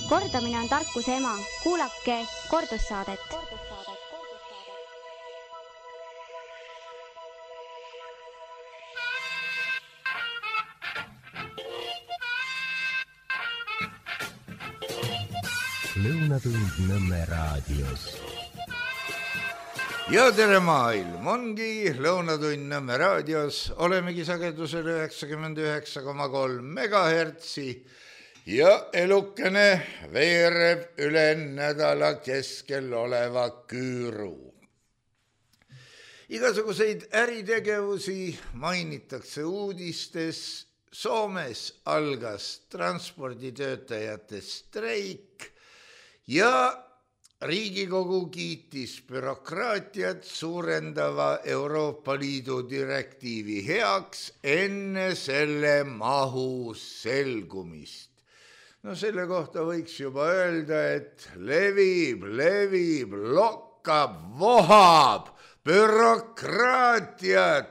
Kordamine on tarkuse ema. Kuulake kordussaadet. Lõunatund Nõmme raadios. Ja tere maailm, ongi Lõunatund Nõmme raadios, olemegi sagedusel 99,3 megahertsi ja elukene veereb üle nädala keskel oleva küüru. Igasuguseid äritegevusi mainitakse uudistes. Soomes algas transporditöötajate streik ja Riigikogu kiitis bürokraatiat suurendava Euroopa Liidu direktiivi heaks enne selle mahu selgumist. No selle kohta võiks juba öelda, et levib, lokkab, vohab bürokraatiat.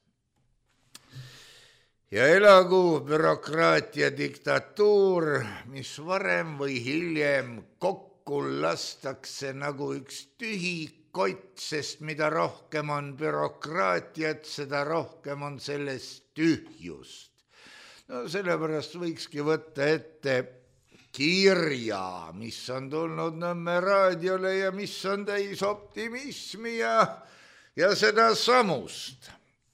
Ja elagu bürokraatia diktatuur, mis varem või hiljem kokku lastakse nagu üks tühi kott, sest mida rohkem on bürokraatiat, seda rohkem on sellest tühjust. No sellepärast võikski võtta ette kirja, mis on tulnud Nõmme raadiole ja mis on täis optimismi ja seda samust.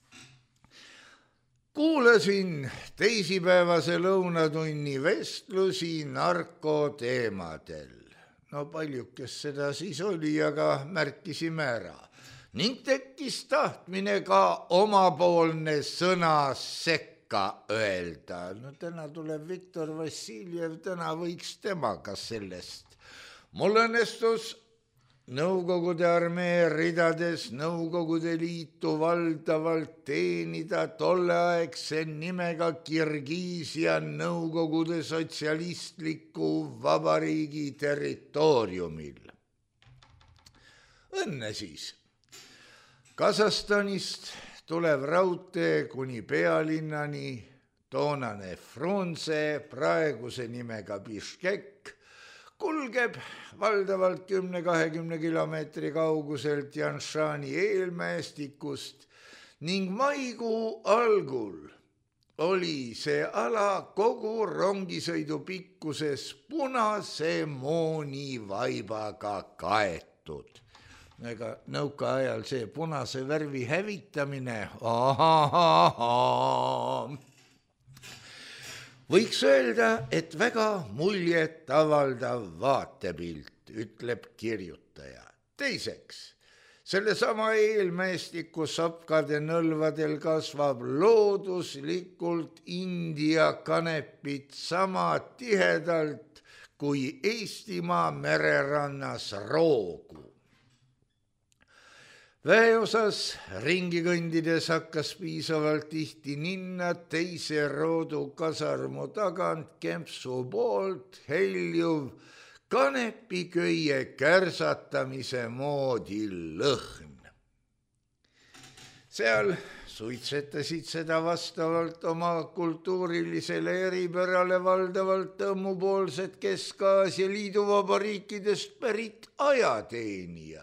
Kuulasin teisipäevase lõunatunni vestlusi narkoteemadel. No paljukes seda siis oli, aga märkisime ära. Ning tekkis tahtmine ka omapoolne sõna sekka öelda. No täna tuleb Viktor Vassiljev, täna võiks temaga sellest. Mul õnnestus Nõukogude armee ridades Nõukogude Liitu valdavalt teenida tolleaegse nimega Kirgiisia Nõukogude Sotsialistliku Vabariigi territooriumil. Õnne siis. Kasahstanist tulev raudtee kuni pealinnani, toonane Frunze, praeguse nimega Biškek, kulgeb valdavalt 10-20 kilomeetri kauguselt Janšani eelmäestikust ning maikuu algul oli see ala kogu rongisõidu pikkuses punase moonivaibaga kaetud. Ega nõukaajal see punase värvi hävitamine, võiks öelda, et väga muljet avaldav vaatepilt, ütleb kirjutaja. Teiseks, sellesama eelmäestiku sapkade nõlvadel kasvab looduslikult India kanepit sama tihedalt kui Eestimaa mererannas roogu. Väeosas ringi kõndides hakkas piisavalt tihti ninna teise roodu kasarmu tagant Kempsu poolt heljuv kanepiköie kärsatamise moodi lõhn. Seal suitsetasid seda vastavalt oma kultuurilisele eripärale valdavalt tõmmupoolsed Kesk-Aasia liiduvabariikidest pärit ajateenijad.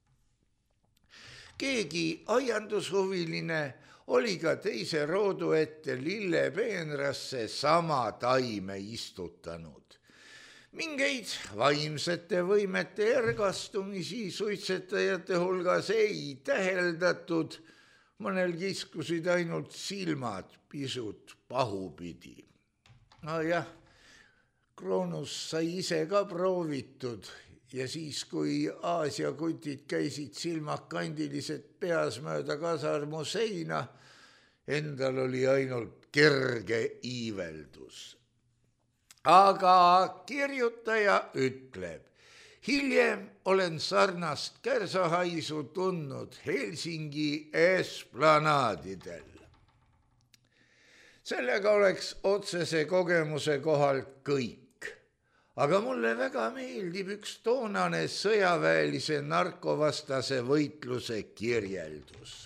Keegi aiandushuviline oli ka teise roodu ette lillepeenrasse sama taime istutanud. Mingeid vaimsete võimete ergastumisi suitsetajate hulgas ei täheldatud, mõnel kiskusid ainult silmad pisut pahupidi. No jah, Kroonus sai ise ka proovitud. Ja siis, kui Aasia kutid käisid silmad kandilised peas mööda kasarmu seina, endal oli ainult kerge iiveldus. Aga kirjutaja ütleb, hiljem olen sarnast kärsahaisu tundnud Helsingi esplanaadidel. Sellega oleks otsese kogemuse kohalt kõik. Aga mulle väga meeldib üks toonane sõjaväelise narkovastase võitluse kirjeldus.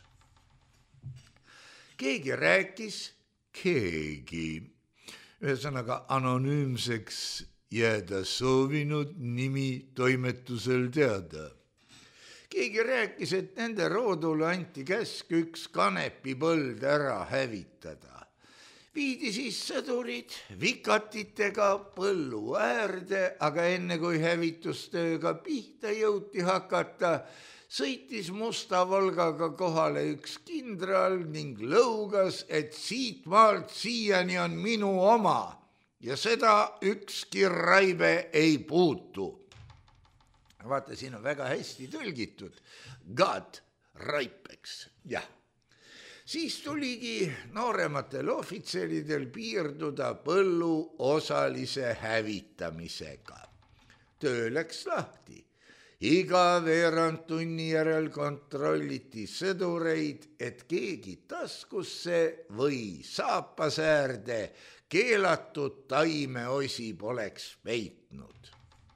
Keegi rääkis, ühesõnaga anonüümseks jääda soovinud nimi toimetusel teada. Keegi rääkis, et nende roodule anti käsk üks kanepipõld ära hävitada. Viidi siis sõdurid vikatitega põllu äärde, aga enne kui hävitustööga pihta jõuti hakata, sõitis musta Volgaga kohale üks kindral ning lõugas, et siit maalt siiani on minu oma ja seda ükski raibe ei puutu. Vaata, siin on väga hästi tõlgitud. God raipeks, jah. Siis tuligi noorematel ohvitseridel piirduda põllu osalise hävitamisega. Töö läks lahti. Iga veerand tunni järel kontrolliti sõdureid, et keegi taskusse või saapasäärde keelatud taimeosi poleks peitnud.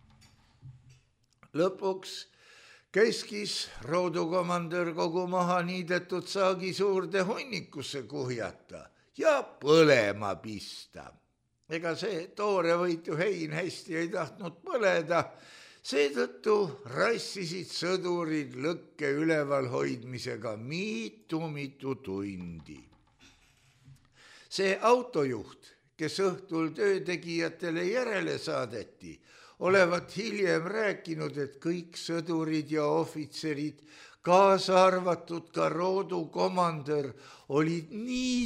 Lõpuks käskis roodukomandör kogu maha niidetud saagi suurde hunnikusse kuhjata ja põlema pista. Ega see toorevõitu hein hästi ei tahtnud põleda, seetõttu rassisid sõdurid lõkke üleval hoidmisega mitu tundi. See autojuht, kes õhtul töötegijatele järele saadeti, olevat hiljem rääkinud, et kõik sõdurid ja ohvitserid, kaasa arvatud ka roodukomandör, olid nii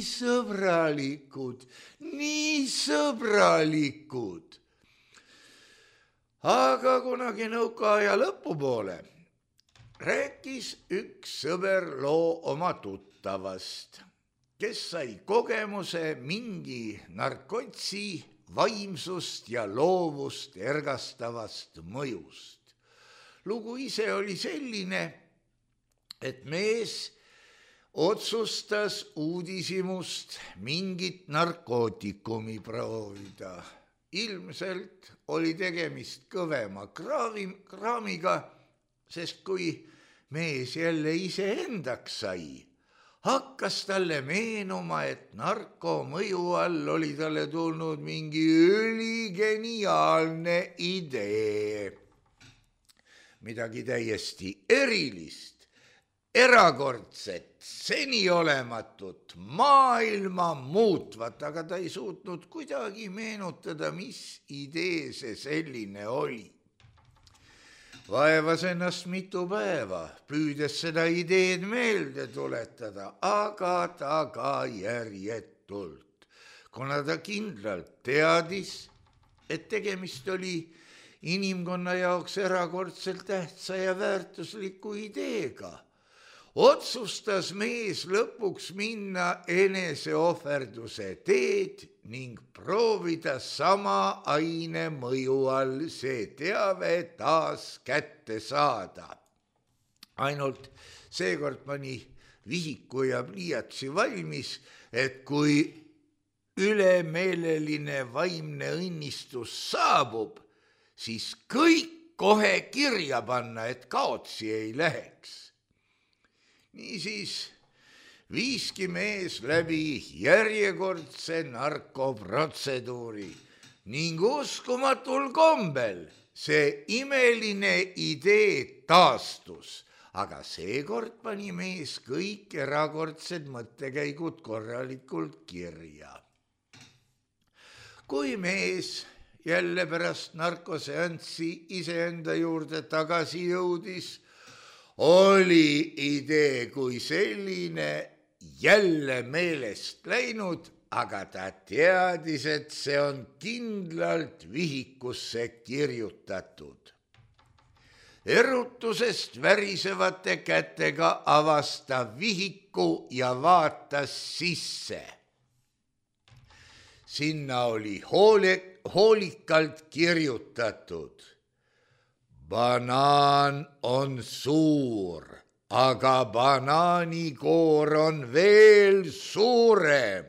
sõbralikud. Aga kunagi nõukaaja lõpupoole rääkis üks sõber loo oma tuttavast, kes sai kogemuse mingi narkotsi vaimsust ja loovust ergastavast mõjust. Lugu ise oli selline, et mees otsustas uudishimust mingit narkootikumi proovida. Ilmselt oli tegemist kõvema kraamiga, sest kui mees jälle iseendaks sai, hakkas talle meenuma, et narkomõju all oli talle tulnud mingi üligeniaalne idee. Midagi täiesti erilist, erakordset, seniolematut, maailma muutvat, aga ta ei suutnud kuidagi meenutada, mis idee see selline oli. Vaevas ennast mitu päeva, püüdes seda ideed meelde tuletada, aga tagajärjetult, kuna ta kindlalt teadis, et tegemist oli inimkonna jaoks erakordselt tähtsa ja väärtusliku ideega. Otsustas mees lõpuks minna eneseohverduse teed ning proovida sama aine mõju all see teave taas kätte saada. Ainult seekord pani vihiku ja pliiatsi valmis, et kui ülemeeleline vaimne õnnistus saabub, siis kõik kohe kirja panna, et kaotsi ei läheks. Niisiis viiski mees läbi järjekordse narkoprotseduuri ning uskumatul kombel see imeline idee taastus, aga seekord pani mees kõik erakordsed mõttekäigud korralikult kirja. Kui mees jälle pärast narkoseanssi iseenda juurde tagasi jõudis, oli idee kui selline jälle meelest läinud, aga ta teadis, et see on kindlalt vihikusse kirjutatud. Erutusest värisevate kätega avas ta vihiku ja vaatas sisse. Sinna oli hoolikalt kirjutatud: banaan on suur, aga banaanikoor on veel suurem.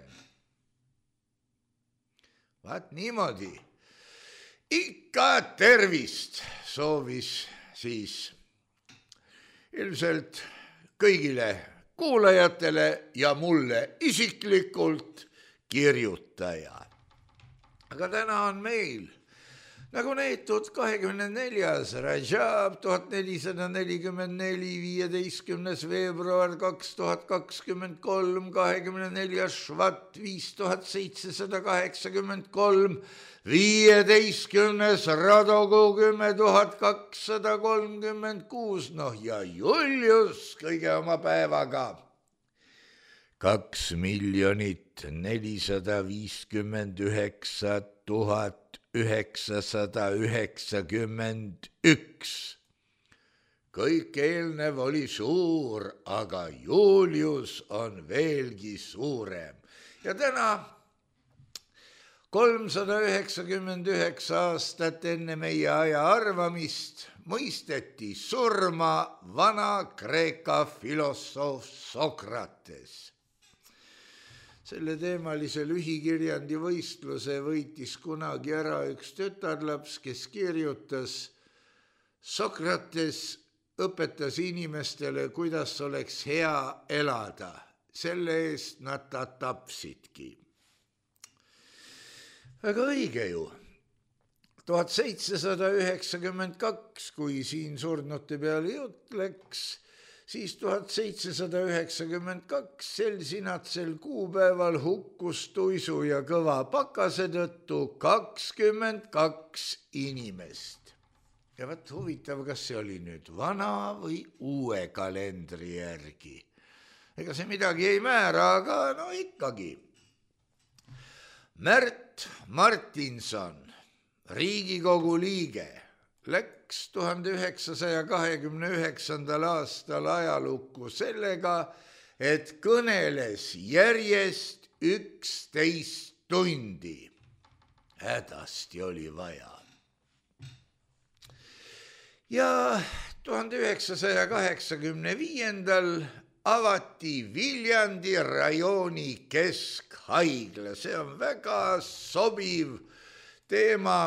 Vaat niimoodi. Ikka tervist soovis siis ilmselt kõigile kuulajatele ja mulle isiklikult kirjutaja. Aga täna on meil nagu neetud 24. Rajab 1444, 15. veebruar 2023, 24. Švat 5783, 15. Radogu 10236, noh ja Julius kõige oma päevaga 2 459 991. kõik eelnev oli suur, aga Julius on veelgi suurem. Ja täna 399 aastat enne meie aja arvamist mõisteti surma Vana-Kreeka filosoof Sokrates. Selle teemalise lühikirjandi võistluse võitis kunagi ära üks tütarlaps, kes kirjutas: Sokrates õpetas inimestele, kuidas oleks hea elada. Selle eest nad ta tapsidki. Väga õige ju. 1792, kui siin surnute peale jutt läks, siis 1792 sel sinatsel kuupäeval hukkus tuisu ja kõva pakase tõttu 22 inimest. Ja vaat huvitav, kas see oli nüüd vana või uue kalendri järgi. Ega see midagi ei määra, aga no ikkagi. Märt Martinson, Riigikogu liige, läks 1929. aastal ajalukku sellega, et kõneles järjest 11 tundi. Hädasti oli vaja. Ja 1985. avati Viljandi rajooni keskhaigla. See on väga sobiv teema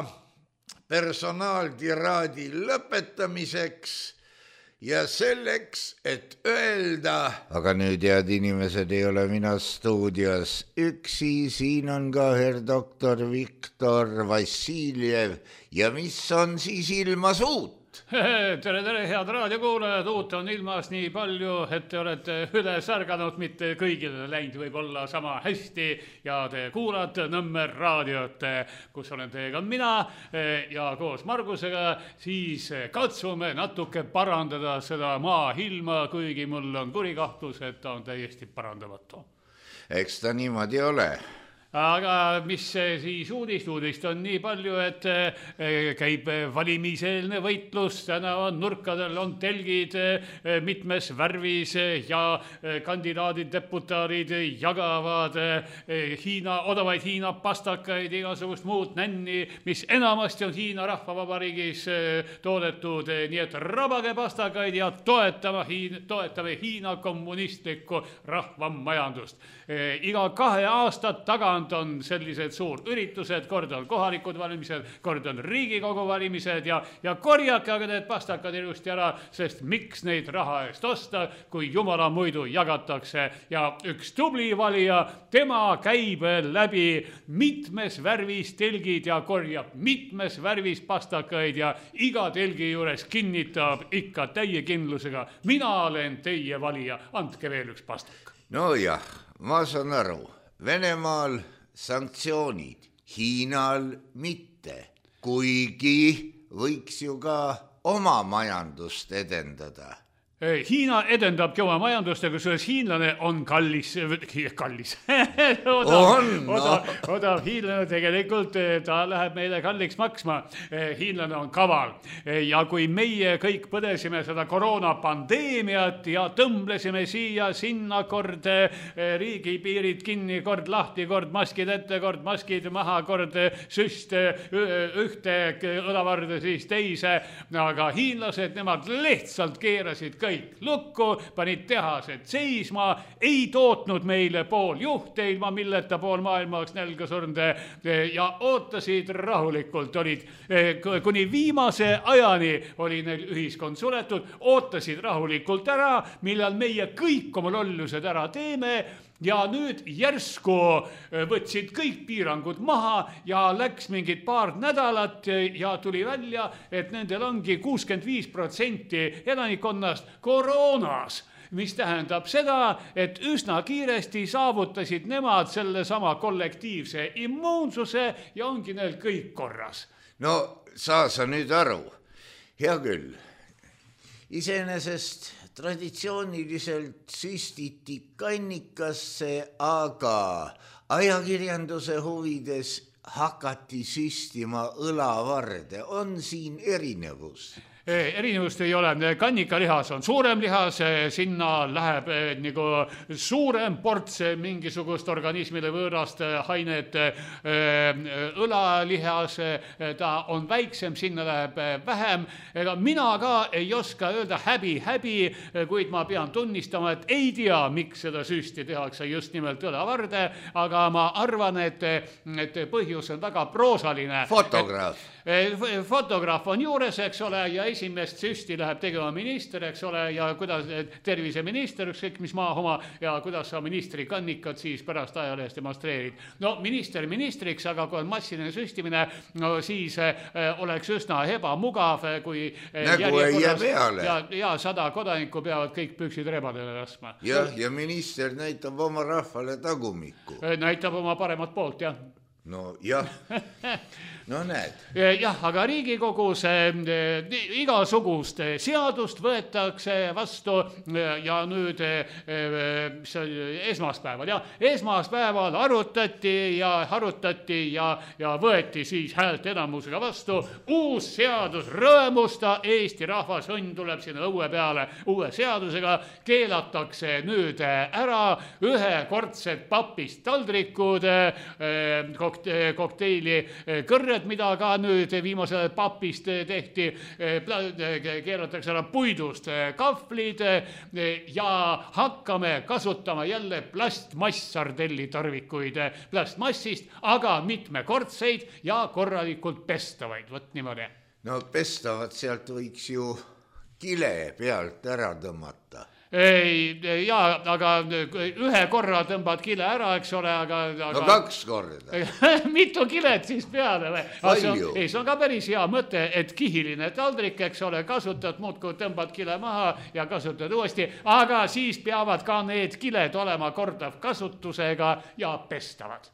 personaaltiraadi lõpetamiseks ja selleks, et öelda, aga nüüd head inimesed, ei ole mina stuudios üksi, siin on ka herr doktor Viktor Vassiljev ja mis on siis ilmas uut? Tere, head raadiokuulajad, uut on ilmas nii palju, et te olete üle särganud, mitte kõigile läinud võib-olla sama hästi ja te kuulate Nõmme raadiot, kus olen teiega mina ja koos Margusega, siis katsume natuke parandada seda maailma, kuigi mul on kurikahtlus, et ta on täiesti parandamatu. Eks ta niimoodi ole. Aga mis siis uudist on nii palju, et käib valimiseelne võitlus, tänaval nurkadel on telgid mitmes värvis ja kandidaadid, deputaadid jagavad odavaid Hiina pastakaid, igasugust muud nänni, mis enamasti on Hiina rahvavabariigis toodetud, nii et rabage pastakaid ja toetame Hiina kommunistlikku rahvamajandust. Iga 2 aastat tagant on sellised suurüritused, kord on kohalikud valimised, kord on Riigikogu valimised ja korjake aga need pastakad ilusti ära, sest miks neid raha eest osta, kui jumala muidu jagatakse ja üks tubli valija, tema käib läbi mitmes värvis telgid ja korjab mitmes värvis pastakaid ja iga telgi juures kinnitab ikka täie kindlusega, mina olen teie valija, andke veel üks pastak. No jah, ma saan aru. Venemaal sanktsioonid, Hiinal mitte, kuigi võiks ju ka oma majandust edendada. Hiina edendabki oma majandust, aga kusjuures hiinlane on kallis. Odav hiinlane tegelikult, ta läheb meile kalliks maksma. Hiinlane on kaval. Ja kui meie kõik põdesime seda koroonapandeemiat ja tõmblesime siia sinna kord riigipiirid kinni, kord lahti, kord maskid ette, kord maskid maha, kord süst ühte õlavarde siis teise. Aga hiinlased, nemad lihtsalt keerasid kõik lukku, panid tehased seisma, ei tootnud meile pool juhte, ilma milleta pool maailma oleks nälga surnud ja ootasid rahulikult, olid kuni viimase ajani oli neil ühiskond suletud, ootasid rahulikult ära, millal meie kõik oma lollused ära teeme ja nüüd järsku võtsid kõik piirangud maha ja läks mingid paar nädalat ja tuli välja, et nendel ongi 65% elanikkonnast koroonas, mis tähendab seda, et üsna kiiresti saavutasid nemad sellesama kollektiivse immuunsuse ja ongi neil kõik korras. No saa sa nüüd aru, hea küll, iseenesest traditsiooniliselt süstiti kannikasse, aga ajakirjanduse huvides hakati süstima õlavarde. On siin erinevus? Erinevust ei ole, kannikalihas on suurem lihas, sinna läheb nagu suurem ports mingisugust organismile võõrast ainet, õlalihas ta on väiksem, sinna läheb vähem. Ega mina ka ei oska öelda häbi, kuid ma pean tunnistama, et ei tea, miks seda süsti tehakse just nimelt õlavarde, aga ma arvan, et põhjus on väga proosaline. Fotograaf on juures, eks ole, ja esimest süsti läheb tegema minister, eks ole, ja kuidas terviseminister, ükskõik mis maa oma, ja kuidas sa ministri kannikat siis pärast ajalehest demonstreerid. No minister ministriks, aga kui on massiline süstimine, no siis oleks üsna ebamugav, kui nägu ei jää peale. Ja 100 kodanikku peavad kõik püksid rebadele laskma. Ja minister näitab oma rahvale tagumikku. Näitab oma paremat poolt, jah. No jah, no näed. Jah, aga Riigikogus igasugust seadust võetakse vastu ja nüüd esmaspäeval, jah, esmaspäeval arutati ja võeti siis häält enamusega vastu uus seadus, rõõmusta Eesti rahvas, õnn tuleb sinna õue peale uue seadusega, keelatakse nüüd ära ühekordsed papist taldrikud, kokteili kõrred, mida ka nüüd viimasel papist tehti, keeratakse ära puidust kahvlid ja hakkame kasutama jälle plastmass-sardellitarvikuid plastmassist, aga mitmekordseid ja korralikult pestavaid, võt niimoodi. No pestavad sealt võiks ju kile pealt ära tõmmata. Jaa, aga ühe korra tõmbad kile ära, eks ole, aga... No 2 korda. Mitu kilet siis peale või? Palju? See on ka päris hea mõte, et kihiline taldrik, eks ole, kasutad muudkui tõmbad kile maha ja kasutad uuesti, aga siis peavad ka need kiled olema kordav kasutusega ja pestavad.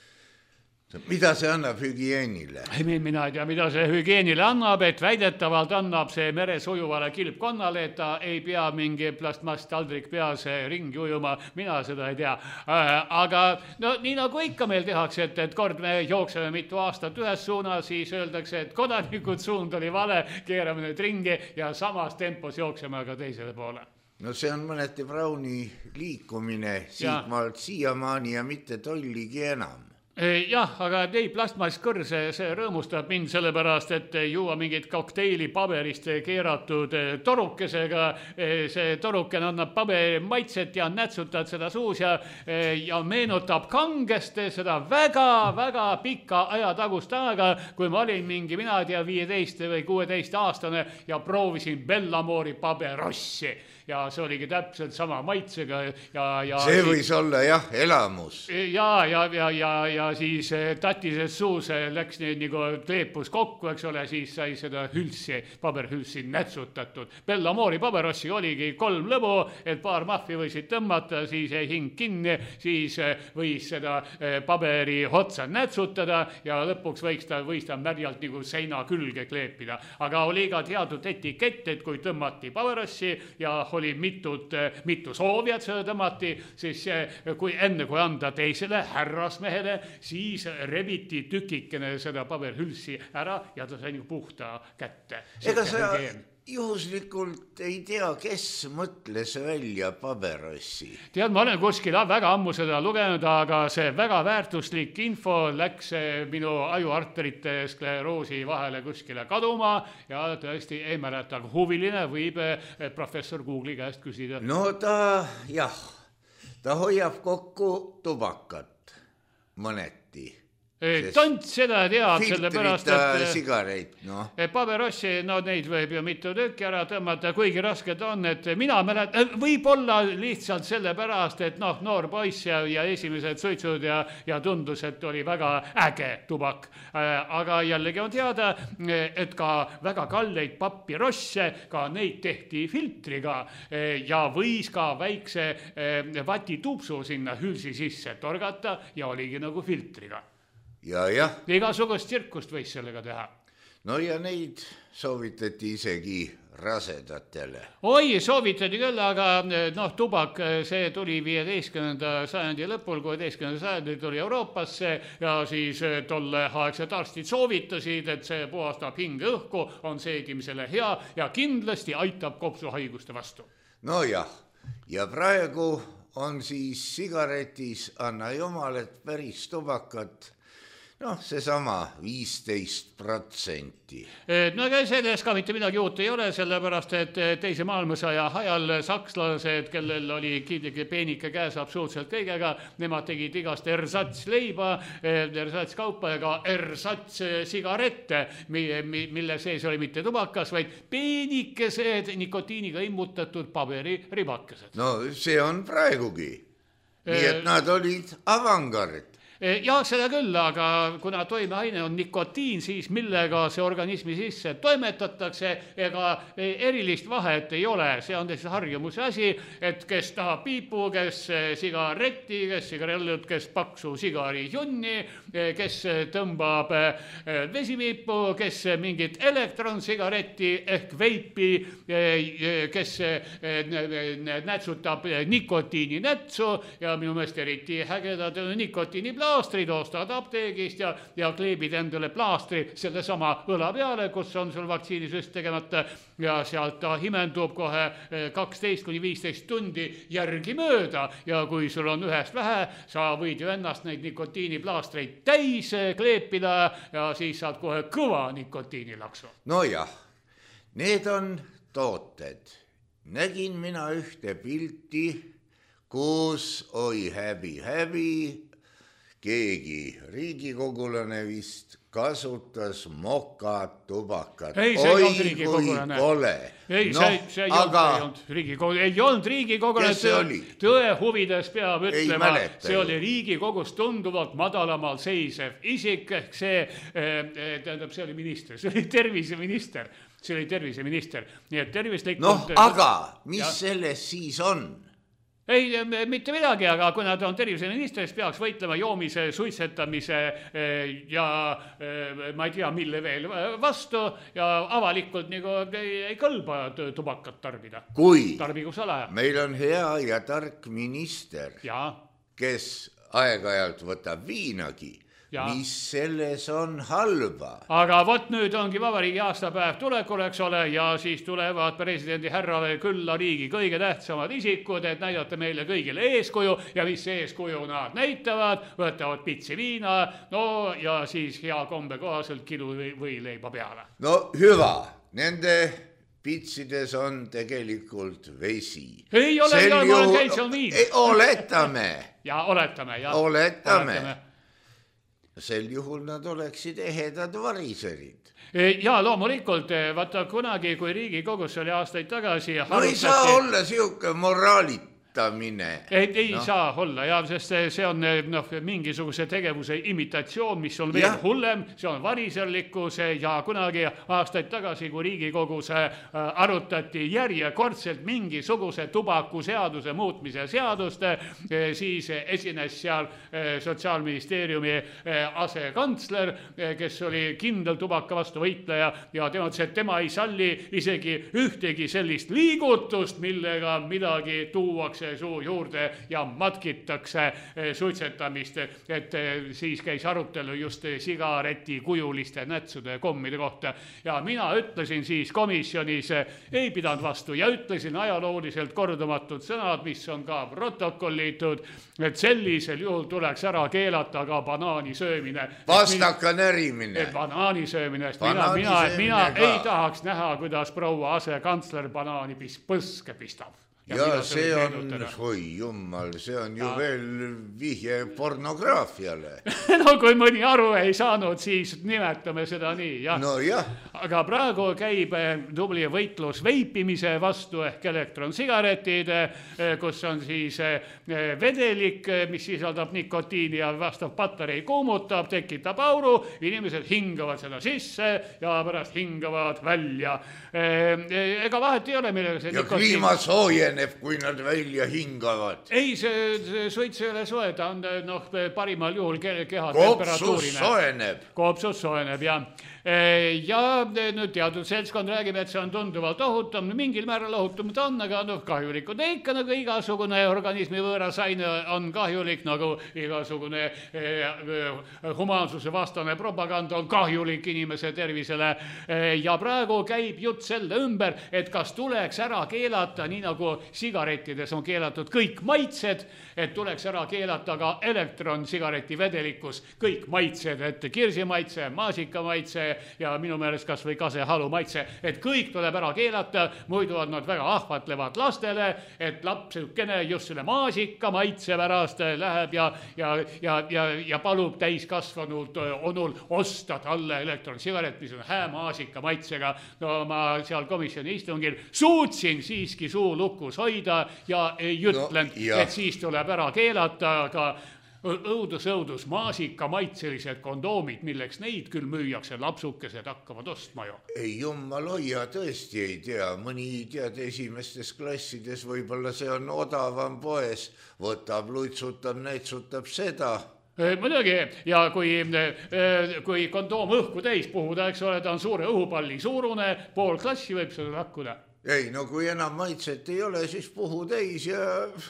Mida see annab hügieenile? Mina ei tea, mida see hügieenile annab, et väidetavalt annab see meres ujuvale kilpkonnale, et ta ei pea mingi plastmasstaldrik peas ringi ujuma, mina seda ei tea. Aga no nii nagu ikka meil tehakse, et kord me jookseme mitu aastat ühes suunas, siis öeldakse, et kodanikud suund oli vale, keerame nüüd ringi ja samas tempos jookseme aga teisele poole. No see on mõneti Brauni liikumine siitmaalt siiamaani ja mitte tolligi enam. Jah, aga ei plastmasskõrse, see rõõmustab mind sellepärast, et juua mingit kokteili paberist keeratud torukesega. See torukene annab paberi maitset ja nätsutad seda suus ja meenutab kangest seda väga pika aja tagust aega, kui ma olin mingi, mina ei tea, 15 või 16 aastane ja proovisin Bellamori paberossi. Ja see oligi täpselt sama maitsega. See võis olla jah, elamus. Ja siis tatises suus läks neid nagu kleepus kokku, eks ole, siis sai seda hülsi, paberhülsi nätsutatud. Bellamori paberossi oligi 3 lõbu, et paar mahvi võisid tõmmata, siis jäi hing kinni, siis võis seda paberi otsa nätsutada ja lõpuks võis ta märjalt nagu seina külge kleepida. Aga oli ka teatud etikett, et kui tõmmati paberossi ja oli mitu soovijat seda tõmmati, siis kui enne kui anda teisele härrasmehele, siis rebiti tükikene seda paberhülsi ära ja ta sai puhta kätte. Ega sa juhuslikult ei tea, kes mõtles välja paberossi? Tead, ma olen kuskil väga ammu seda lugenud, aga see väga väärtuslik info läks minu ajuarterite skleroosi vahele kuskile kaduma ja tõesti ei mäleta, aga huviline võib professor Google'i käest küsida. No ta hoiab kokku tubakat mõneti. Tant seda teab, sellepärast, et sigaret, noh. Paberossi, no neid võib ju mitu tükki ära tõmmata, kuigi rasked on, et mina mäletan, võib-olla lihtsalt sellepärast, et noh, noor poiss ja esimesed suitsud ja tundus, et oli väga äge tubak. Aga jällegi on teada, et ka väga kalleid papirosse, ka neid tehti filtriga ja võis ka väikse vatitupsu sinna hülsi sisse torgata ja oligi nagu filtriga. Ja. Igasugust tsirkust võis sellega teha. No ja neid soovitati isegi rasedatele. Oi, soovitati küll, aga noh, tubak, see tuli 15. sajandi lõpul, 16. sajandi tuli Euroopasse ja siis tolle aegsed arstid soovitasid, et see puhastab hinge õhku, on seedimisele hea ja kindlasti aitab kopsuhaiguste vastu. No jah, ja praegu on siis sigaretis, anna jumal, et päris tubakat, noh, seesama 15%. No aga selles ka mitte midagi uut ei ole, sellepärast, et teise maailmasõja ajal sakslased, kellel oli peenike käes absoluutselt kõigega, nemad tegid igast ersatsleiba, ersatskaupa ja ka ersatssigarette, mille sees oli mitte tubakas, vaid peenikesed nikotiiniga immutatud paberiribakesed. No see on praegugi. Nii et nad olid avangard. Ja seda küll, aga kuna toimeaine on nikotiin, siis millega see organismi sisse toimetatakse, ega erilist vahet ei ole. See on lihtsalt harjumuse asi, et kes tahab piipu, kes sigaretti, kes sigarellut, kes paksu sigarijunni, kes tõmbab vesipiipu, kes mingit elektronsigaretti ehk veipi, kes nätsutab nikotiininätsu ja minu meelest eriti hägedad nikotiiniplaastrid ostad apteegist ja kleebid endale plaastri selle sama õla peale, kus on sul vaktsiinisüst tegemata ja sealt ta himendub kohe 12-15 tundi järgi mööda ja kui sul on ühest vähe, sa võid ju ennast neid nikotiiniplaastreid täis kleepida ja siis saad kohe kõva nikotiinilaksu. No jah, need on tooted. Nägin mina ühte pilti, kus oi häbi, keegi riigikogulane vist kasutas mokatubakat. Ei, see ei olnud riigikogulane. Ei, see ei olnud riigikogulane. Kes see oli? Tõe huvides peab ütlema, see oli riigikogus tunduvalt madalamal seisev isik, ehk see oli minister, see oli terviseminister. Nii et tervislikult... Noh, aga mis selles siis on? Ei, mitte midagi, aga kui nad on terviseminister, siis peaks võitlema joomise, suitsetamise ja ma ei tea, mille veel vastu ja avalikult nagu ei kõlba tubakat tarbida. Kui Tarbigu salaja. Meil on hea ja tark minister, kes aeg-ajalt võtab viinagi, mis selles on halba. Aga vot nüüd ongi vabariigi aastapäev tulekul, eks ole, ja siis tulevad presidendi härrale külla riigi kõige tähtsamad isikud, et näidata meile kõigile eeskuju ja mis eeskuju nad näitavad, võtavad pitsi viina, no ja siis hea kombe kohaselt kilu või leiba peale. No hüva, nende pitsides on tegelikult vesi. Ei ole, ma olen käid seal viin. Oletame. Oletame. Sel juhul nad oleksid ehedad variserid. Ja loomulikult, vaata kunagi, kui Riigikogus oli aastaid tagasi... No ei saa olla siuke moraalit. Ei saa olla, sest see on mingisuguse tegevuse imitatsioon, mis on veel hullem, see on variserlikkus ja kunagi aastaid tagasi, kui Riigikogus arutati järjekordselt mingisuguse tubakuseaduse muutmise seadust, siis esines seal Sotsiaalministeeriumi asekantsler, kes oli kindel tubaka vastu võitleja ja tema ütles, et tema ei salli isegi ühtegi sellist liigutust, millega midagi tuuakse suu juurde ja matkitakse suitsetamist, et siis käis arutelu just sigareti kujuliste nätsude kommide kohta ja mina ütlesin siis komisjonis, ei pidanud vastu ja ütlesin ajalooliselt kordumatud sõnad, mis on ka protokollitud, et sellisel juhul tuleks ära keelata ka banaani söömine. Vastaka närimine. Banaani söömine, mina ei tahaks näha, kuidas proua asekantsler banaani põske pistab. ja see on, oi jummal, see on ju veel vihje pornograafiale. No kui mõni aru ei saanud, siis nimetame seda nii, jah. No jah. Aga praegu käib tubli võitlus veipimise vastu ehk elektronsigaretid, kus on siis vedelik, mis sisaldab nikotiini ja vastav patarei kuumutab, tekitab auru, inimesed hingavad seda sisse ja pärast hingavad välja. Ega vahet ei ole, millega see ja nikotiin... kliima soojeneb, kui nad välja hingavad. Ei, see suits ei ole soe, ta on parimal juhul keha temperatuurine. Koopsus soojeneb, jah. Ja nüüd teatud seltskond räägib, et see on tunduvalt ohutum, mingil määral ohutum ta on, aga kahjulikud ikka nagu igasugune organismi võõras aine on kahjulik, nagu igasugune humaansuse vastane propaganda on kahjulik inimese tervisele. Ja praegu käib jutt selle ümber, et kas tuleks ära keelata, nii nagu sigarettides on keelatud kõik maitsed, et tuleks ära keelata ka elektronsigareti vedelikus kõik maitsed, et kirsimaitse, maasikamaitse ja minu meelest kas või kasehalumaitse, et kõik tuleb ära keelata, muidu on nad väga ahvatlevad lastele, et laps just selle maasikamaitse pärast läheb ja palub täiskasvanud onul osta talle elektronsigaret, mis on maasikamaitsega. No ma seal komisjoni istungil suutsin siiski suu lukus hoida ja ei ütlen, et siis tuleb ära keelata ka õudus, maasikamaitselised kondoomid, milleks neid küll müüakse, lapsukesed hakkavad ostma ju. Ei jummal hoia, tõesti ei tea, mõni tead esimestes klassides, võib-olla see on odavam poes, võtab, luitsutab, neitsutab seda. Muidugi, ja kui kondoom õhku täis puhuda, eks ole, ta on suure õhupalli suurune, pool klassi võib seda lakkuda. Ei, no kui enam maitset ei ole, siis puhu täis ja...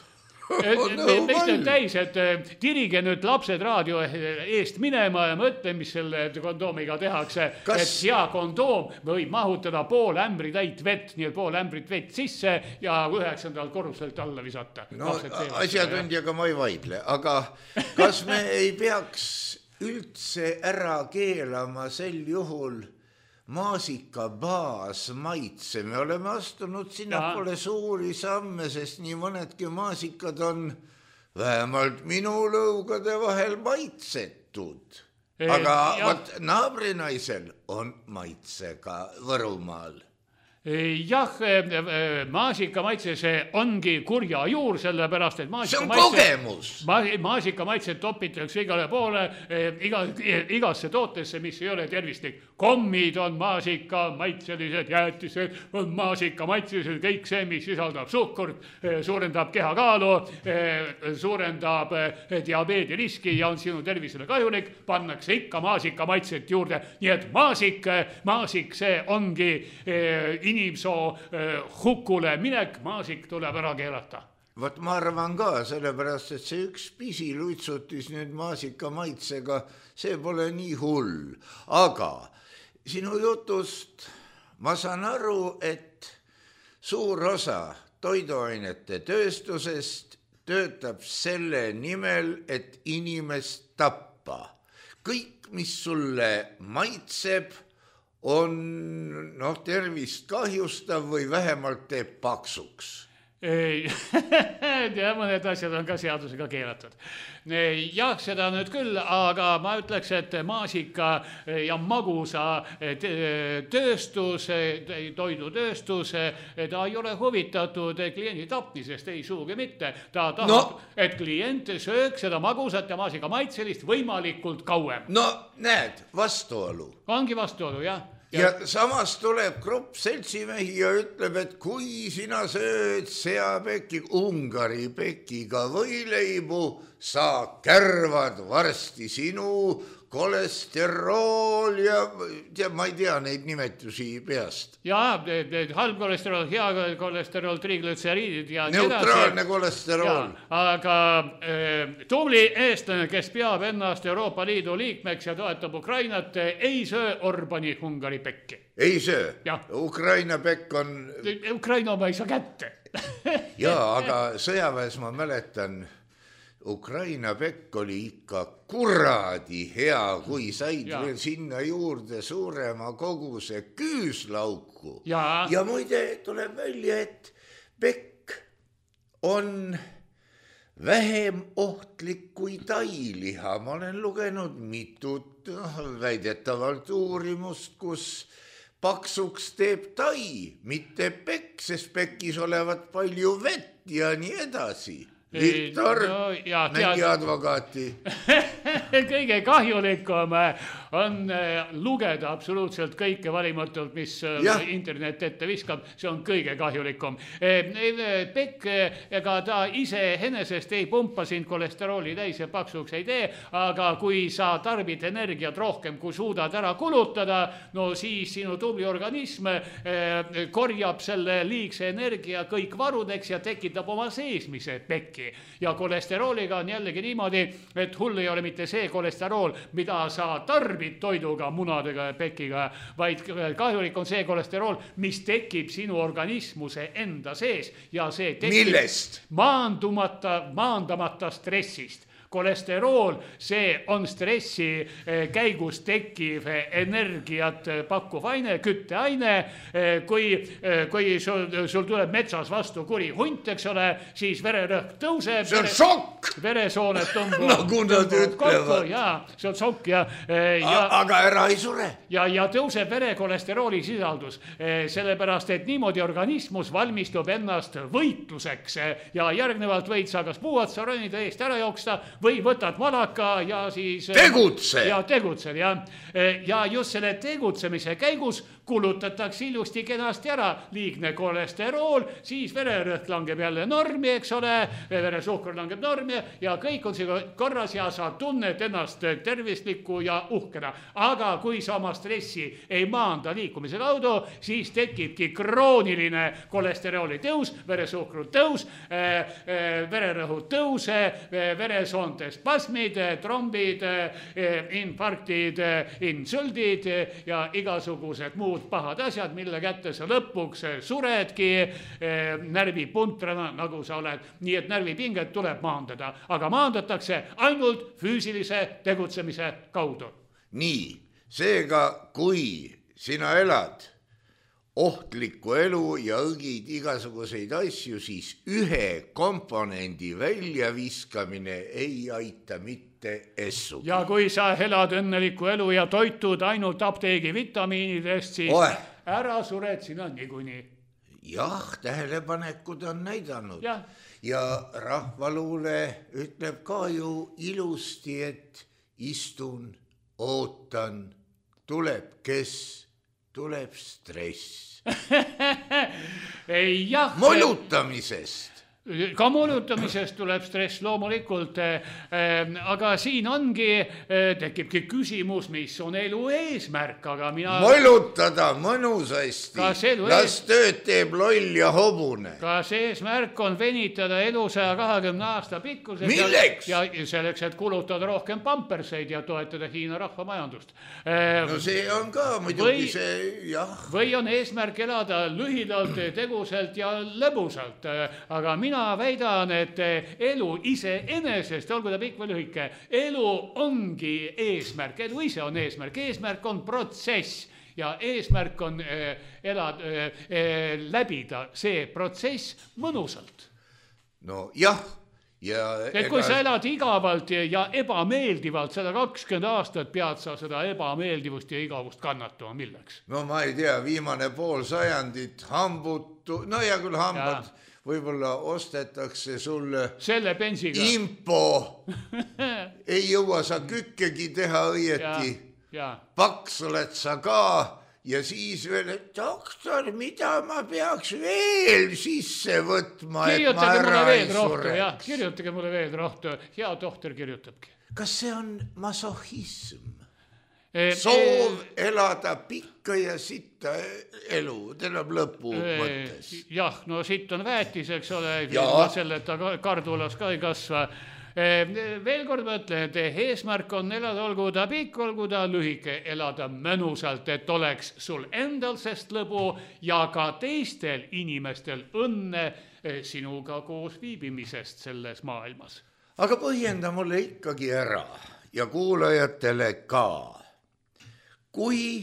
Miks nüüd täis, et tirige nüüd lapsed raadio eest minema ja mõtle, mis selle kondoomiga tehakse. Et hea kondoom võib mahutada pool ämbri täit vett, nii et pool ämbrit vett sisse ja 9. korruselt alla visata. No asjatundjaga ma ei vaidle, aga kas me ei peaks üldse ära keelama sel juhul maasika baasmaitse? Me oleme astunud sinna pole suuri samme, sest nii mõnedki maasikad on vähemalt minu lõugade vahel maitsetud. Aga võt, naabrinaisel on maitsega Võrumaal. Jah, maasikamaitse, see ongi kurja juur, sellepärast, et see on kogemus. Maasikamaitse topitakse igale poole, igasse tootesse, mis ei ole tervislik. Kommid on maasikamaitselised, jäätised on maasikamaitselised, kõik see, mis sisaldab suhkurt, suurendab kehakaalu, suurendab diabeedi riski ja on sinu tervisele kahjulik, pannakse ikka maasikamaitset juurde. Nii et maasik, see ongi inimsoo hukule minek, maasik tuleb ära keelata. Vot ma arvan ka, sellepärast, et see üks pisiluitsutis nüüd maasika maitsega, see pole nii hull. Aga sinu jutust ma saan aru, et suur osa toiduainete tööstusest töötab selle nimel, et inimest tappa. Kõik, mis sulle maitseb, on tervist kahjustav või vähemalt teeb paksuks. Ja mõned asjad on ka seadusega keelatud. Jah, seda nüüd küll, aga ma ütleks, et maasika ja magusa tööstus, toidutööstus, ta ei ole huvitatud kliendi tapmisest, ei suugi mitte. Ta tahab, et klient sööks seda magusat ja maasika maitselist võimalikult kauem. No näed, vastuolu. Ongi vastuolu, jah. Ja samas tuleb grupp seltsimehi ja ütleb, et kui sina sööd seapekki Ungari pekiga võileibu, sa kärvad varsti sinu kolesterool ja ma ei tea neid nimetusi peast. Jaa, halb kolesterool, hea kolesterool, triglütseriidid ja neutraalne kolesterool. Aga tubli eestlane, kes peab ennast Euroopa Liidu liikmeks ja toetab Ukrainat, ei söö Orbani Ungari pekki. Ei söö? Ukraina pekk on... Ukraina oma ei saa kätte. Jaa, aga sõjaväes ma mäletan... Ukraina pekk oli ikka kuradi hea, kui said veel sinna juurde suurema koguse küüslauku. Ja muide tuleb välja, et pekk on vähem ohtlik kui tailiha. Ma olen lugenud mitut väidetavalt uurimust, kus paksuks teeb tai, mitte pekk, sest pekis olevat palju vett ja nii edasi. Viktor, mängi advokaati. Kõige kahjulikum on lugeda absoluutselt kõike valimatult, mis internet ette viskab. See on kõige kahjulikum. Pekk ega ta ise enesest ei pumpa sind kolesterooli täis ja paksuks ei tee, aga kui sa tarbid energiat rohkem, kui suudad ära kulutada, no siis sinu tubli organism korjab selle liigse energia kõik varudeks ja tekitab oma seesmise pekki. Ja kolesterooliga on jällegi niimoodi, et hull ei ole mitte see kolesterool, mida sa tarbid toiduga, munadega ja pekiga, vaid kahjulik on see kolesterool, mis tekib sinu organismuse enda sees ja see tekib millest? Maandamata stressist. Kolesterool, see on stressi käigus tekkiv energiat pakkuv aine, kütteaine. Kui sul tuleb metsas vastu kuri hunt, eks ole, siis vererõhk tõuseb. See on šokk! Veresoonet tõmbub. Nagu nad ütlevad. Jaa, see on šokk. Aga ära ei sure. Ja tõuseb verekolesterooli sisaldus, sellepärast, et niimoodi organismus valmistub ennast võitluseks ja järgnevalt võid sa kas puuatsa ronida eest ära jooksta või võtad malaka ja siis tegutse. Ja tegutsed, jah. Ja just selle tegutsemise käigus kulutatakse ilusti kenasti ära liigne kolesterool, siis vererõhk langeb jälle normi, eks ole, veresuhkur langeb normi ja kõik on siin korras ja sa tunned ennast tervisliku ja uhkena. Aga kui sa oma stressi ei maanda liikumise kaudu, siis tekibki krooniline kolesterooli tõus, veresuhkru tõus, vererõhu tõuse, veresoonte spasmid, trombid, infarktid, insuldid ja igasugused muud pahad asjad, mille kätte sa lõpuks suredki närvipuntrana, nagu sa oled. Nii et närvipinget tuleb maandada, aga maandatakse ainult füüsilise tegutsemise kaudu. Nii, seega kui sina elad ohtlikku elu ja õgid igasuguseid asju, siis ühe komponendi väljaviskamine ei aita mitte essu. Ja kui sa elad õnnelikku elu ja toitud ainult apteegi vitamiinidest, siis ära sured sina niikuinii. Jah, tähelepanekud on näidanud. Ja rahvaluule ütleb ka ju ilusti, et istun, ootan, tuleb kes, tuleb stress. Molutamisest. Ka molutamisest tuleb stress loomulikult, aga siin ongi, tekibki küsimus, mis on elu eesmärk, aga mina... Molutada mõnusasti, las tööd teeb loll ja hobune. Kas eesmärk on venitada elu 120 aasta pikkuseks? Milleks? Ja selleks, et kulutada rohkem pamperseid ja toetada Hiina rahvamajandust. No see on ka muidugi see, jah. Või on eesmärk elada lühidalt, teguselt ja lõbusalt, aga mina väidan, et elu ise enesest, olgu ta pikk või lühike, elu ongi eesmärk, elu ise on eesmärk on protsess ja eesmärk on läbida see protsess mõnusalt. No jah. Et kui sa elad igavalt ja ebameeldivalt, 120 aastat pead sa seda ebameeldivust ja igavust kannatama, milleks? No ma ei tea, viimane pool sajandit hambutu, no ja küll hambad võib-olla ostetakse sulle selle pensiga impo. Ei jõua sa kükkegi teha õieti. Paks oled sa ka ja siis veel, et doktor, mida ma peaks veel sisse võtma, et ma ära ei sureks. Kirjutage mulle veel rohtu. Hea doktor kirjutabki. Kas see on masohism? Soov elada pikka ja sitta elu, tähendab lõpu mõttes. Jah, no sitt on väetis, eks ole, selleta kardulas ka ei kasva. Veel kord mõtlen, et eesmärk on elada, olgu ta pikk, olgu ta lühike, elada mõnusalt, et oleks sul endal sest lõbu ja ka teistel inimestel õnne sinuga koos viibimisest selles maailmas. Aga põhjenda mulle ikkagi ära ja kuulajatele ka. Kui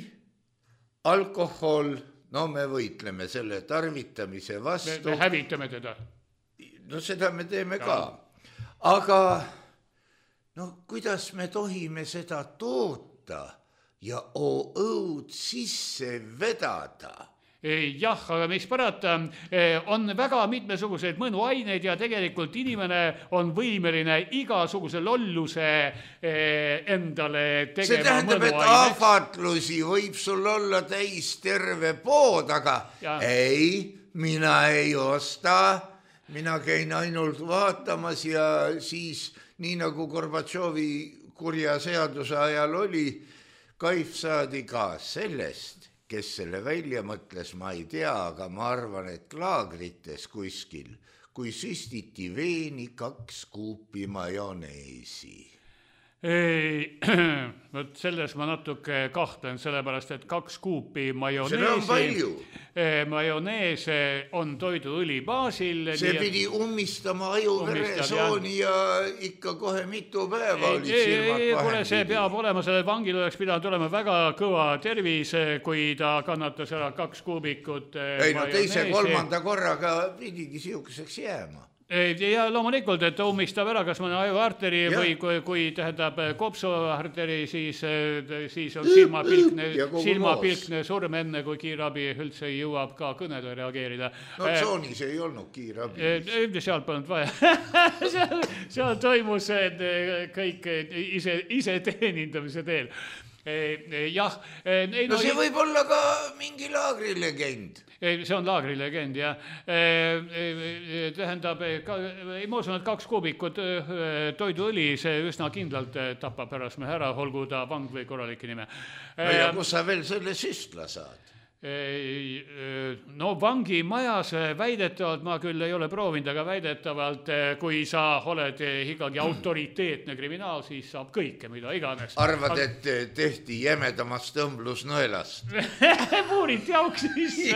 alkohol, no me võitleme selle tarvitamise vastu. Me hävitame teda. no seda me teeme ka. Aga no kuidas me tohime seda toota ja õud sisse vedada? Jah, aga mis parata, on väga mitmesuguseid mõnuaineid ja tegelikult inimene on võimeline igasuguse lolluse endale tegema. See tähendab, et ahvatlusi võib sul olla täis terve pood, aga ei, mina ei osta. Mina käin ainult vaatamas ja siis, nii nagu Gorbatšovi kurja seaduse ajal oli, kaif saadi ka sellest, kes selle välja mõtles, ma ei tea, aga ma arvan, et laagrites kuskil, kui süstiti veeni 2 kuupi majoneesi. Võt selles ma natuke kahtlen, sellepärast, et 2 kuupi majoneesi. Seda on palju. Majoneese on toiduõli baasil. See pidi ummistama ajuveresooni ja ikka kohe mitu päeva olid silmad vahel. See peab olema, selle vangil oleks pidanud olema väga kõva tervis, kui ta kannatas ära 2 kuubikut Teise majoneesi. 3. korraga pidigi siukseks jääma. Ja loomulikult, et ta ummistab ära kas mõne ajuarteri või kui tähendab kopsuarteri, siis on silmapilkne surm enne, kui kiirabi üldse jõuab ka kõnele reageerida. No tsoonis ei olnud kiirabi. Seal polnud vaja. Seal toimus kõik ise teenindamise teel. Jah. No see võib olla ka mingi laagrilegend. See on laagrilegend, jah. Tähendab, ma usun, et 2 kuubikut toiduõli, see üsna kindlalt tapab pärast me ära, olgu ta vang või korralik nime. No ja kus sa veel selle süstla saad? No vangimajas väidetavalt, ma küll ei ole proovinud, aga väidetavalt, kui sa oled ikkagi autoriteetne kriminaal, siis saab kõike, mida iganes. Arvad, et tehti jämedamast õmblusnõelast? Puuriti auk sisse.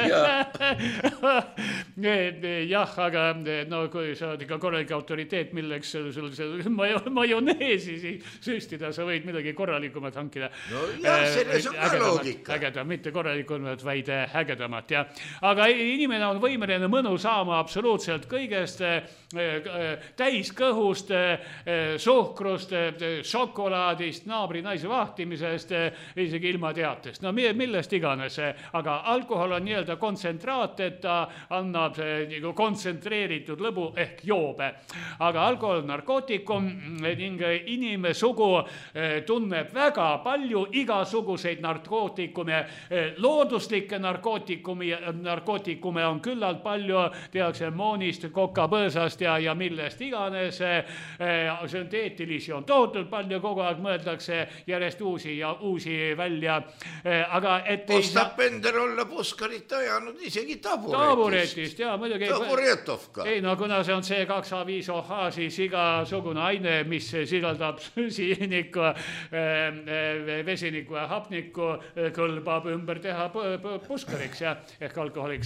Jah, aga no kui sa oled ikka korralik autoriteet, milleks sul majoneesi süstida, sa võid midagi korralikumat hankida. No jah, selles on ka loogika. Ägedam, mitte korralikumat, vaid hägedamat, jah. Aga inimene on võimeline mõnu saama absoluutselt kõigest, täiskõhust, suhkrust, šokolaadist, naabri naise vahtimisest, isegi ilma teatest. No millest iganes, aga alkohol on nii-öelda kontsentraat, et ta annab nagu kontsentreeritud lõbu ehk joobe. Aga alkohol on narkootikum ning inimesugu tunneb väga palju igasuguseid narkootikume, looduslikke narkootikume on küllalt palju, tehakse moonist, kokapõõsast ja millest iganes. Sünteetilisi on tohutult palju, kogu aeg mõeldakse järjest uusi ja uusi välja. Aga ostab Pender olla puskarit ajanud isegi taburetist. Taburetovka. Ei, no kuna see on C2H5OH, siis igasugune aine, mis sisaldab süsinikku, vesinikku ja hapnikku, kõlbab ümber teha puskariks ehk alkoholiks.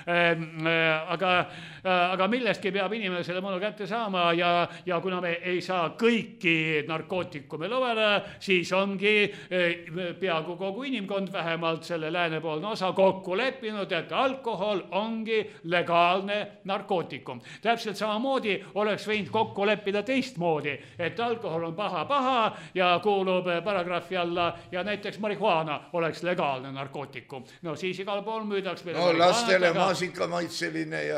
Aga millestki peab inimene selle mõnu kätte saama ja kuna me ei saa kõiki narkootikume lovele, siis ongi peaaegu kogu inimkond, vähemalt selle läänepoolne osa, kokku leppinud, et alkohol ongi legaalne narkootikum. Täpselt samamoodi oleks võinud kokku leppida teistmoodi, et alkohol on paha ja kuulub paragrahvi alla ja näiteks marihuana oleks legaalne narkootikum. No siis igal pool müüdaks meile lastele maasikamaitseline ja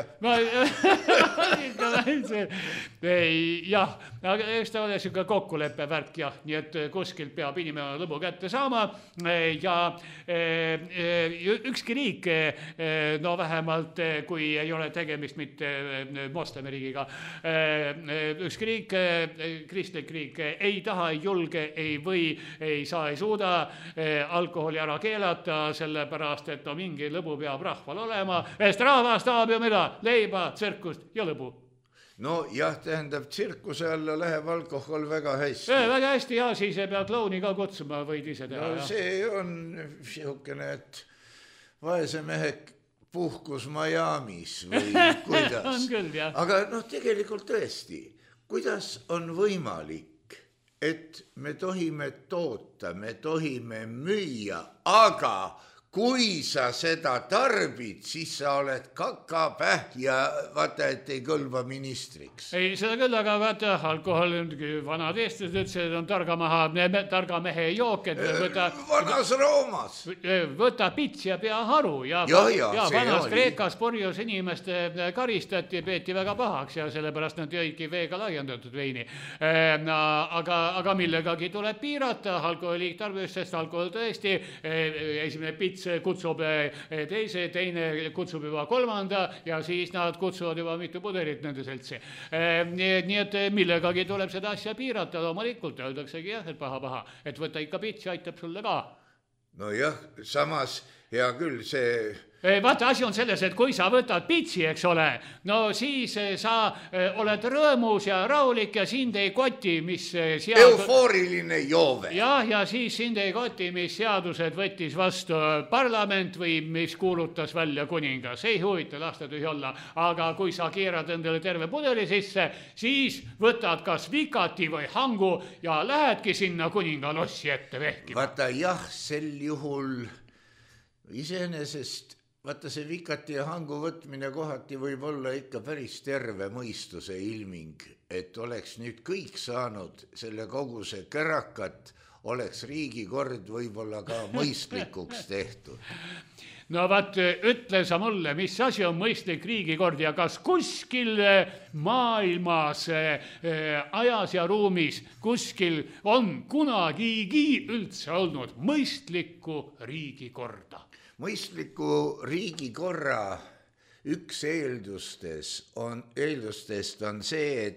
jah, aga eks ta ole siuke kokkuleppe värk, jah, nii et kuskilt peab inimene lõbu kätte saama ja ükski riik, no vähemalt kui ei ole tegemist mitte moslemiriigiga, ükski riik, kristlik riik ei taha, ei julge, ei või, ei saa, ei suuda alkoholi ära keelata, sellepärast, et no mingi lõbu peab rahval olema, sest rahvas tahab ju mida? Leiba, tsirkust ja lõbu. No jah, tähendab, tsirkuse alla läheb alkohol väga hästi. Väga hästi, ja siis ei pea klouni ka kutsuma, võid ise teha. No see on siukene, et vaese mehe puhkus Miamis või kuidas. On küll, jah. Aga tegelikult tõesti, kuidas on võimalik, et me tohime toota, me tohime müüa, aga kui sa seda tarbid, siis sa oled kakapäh ja vaata, et ei kõlba ministriks. Ei, seda küll, aga vaata, alkohol, vanad eestlased ütlesid, on targa mehe jook, et Vanas Roomas. võta pits ja pea haru. Ja vanas Kreekas porjus inimeste karistati, peeti väga pahaks ja sellepärast nad jõidki veega laiendatud veini. Aga millegagi tuleb piirata alkoholi tarbimist, sest alkohol tõesti, esimene pits kutsub teine kutsub juba kolmanda ja siis nad kutsuvad juba mitu pudelit nende seltsi. Nii et millegagi tuleb seda asja piirata, loomulikult öeldaksegi jah, et paha, et võta ikka pits ja aitab sulle ka. Nojah, samas hea küll see... Vaata, asi on selles, et kui sa võtad pitsi, eks ole, no siis sa oled rõõmus ja rahulik ja sind ei koti, mis eufooriline joove. Ja siis sind ei koti, mis seadused võttis vastu parlament või mis kuulutas välja kuningas. Ei huvita, lasta tühi olla. Aga kui sa keerad endale terve pudeli sisse, siis võtad kas vikati või hangu ja lähedki sinna kuninga lossi ette vehkima. Vaata jah, sel juhul iseenesest vaata see vikati ja hangu võtmine kohati võib olla ikka päris terve mõistuse ilming, et oleks nüüd kõik saanud selle koguse kärakat, oleks riigikord võib-olla ka mõistlikuks tehtud. No vaat, ütle sa mulle, mis asi on mõistlik riigikord ja kas kuskil maailmas, ajas ja ruumis, kuskil on kunagigi üldse olnud mõistlikku riigikorda? Mõistliku riigikorra üks eeldustest on see,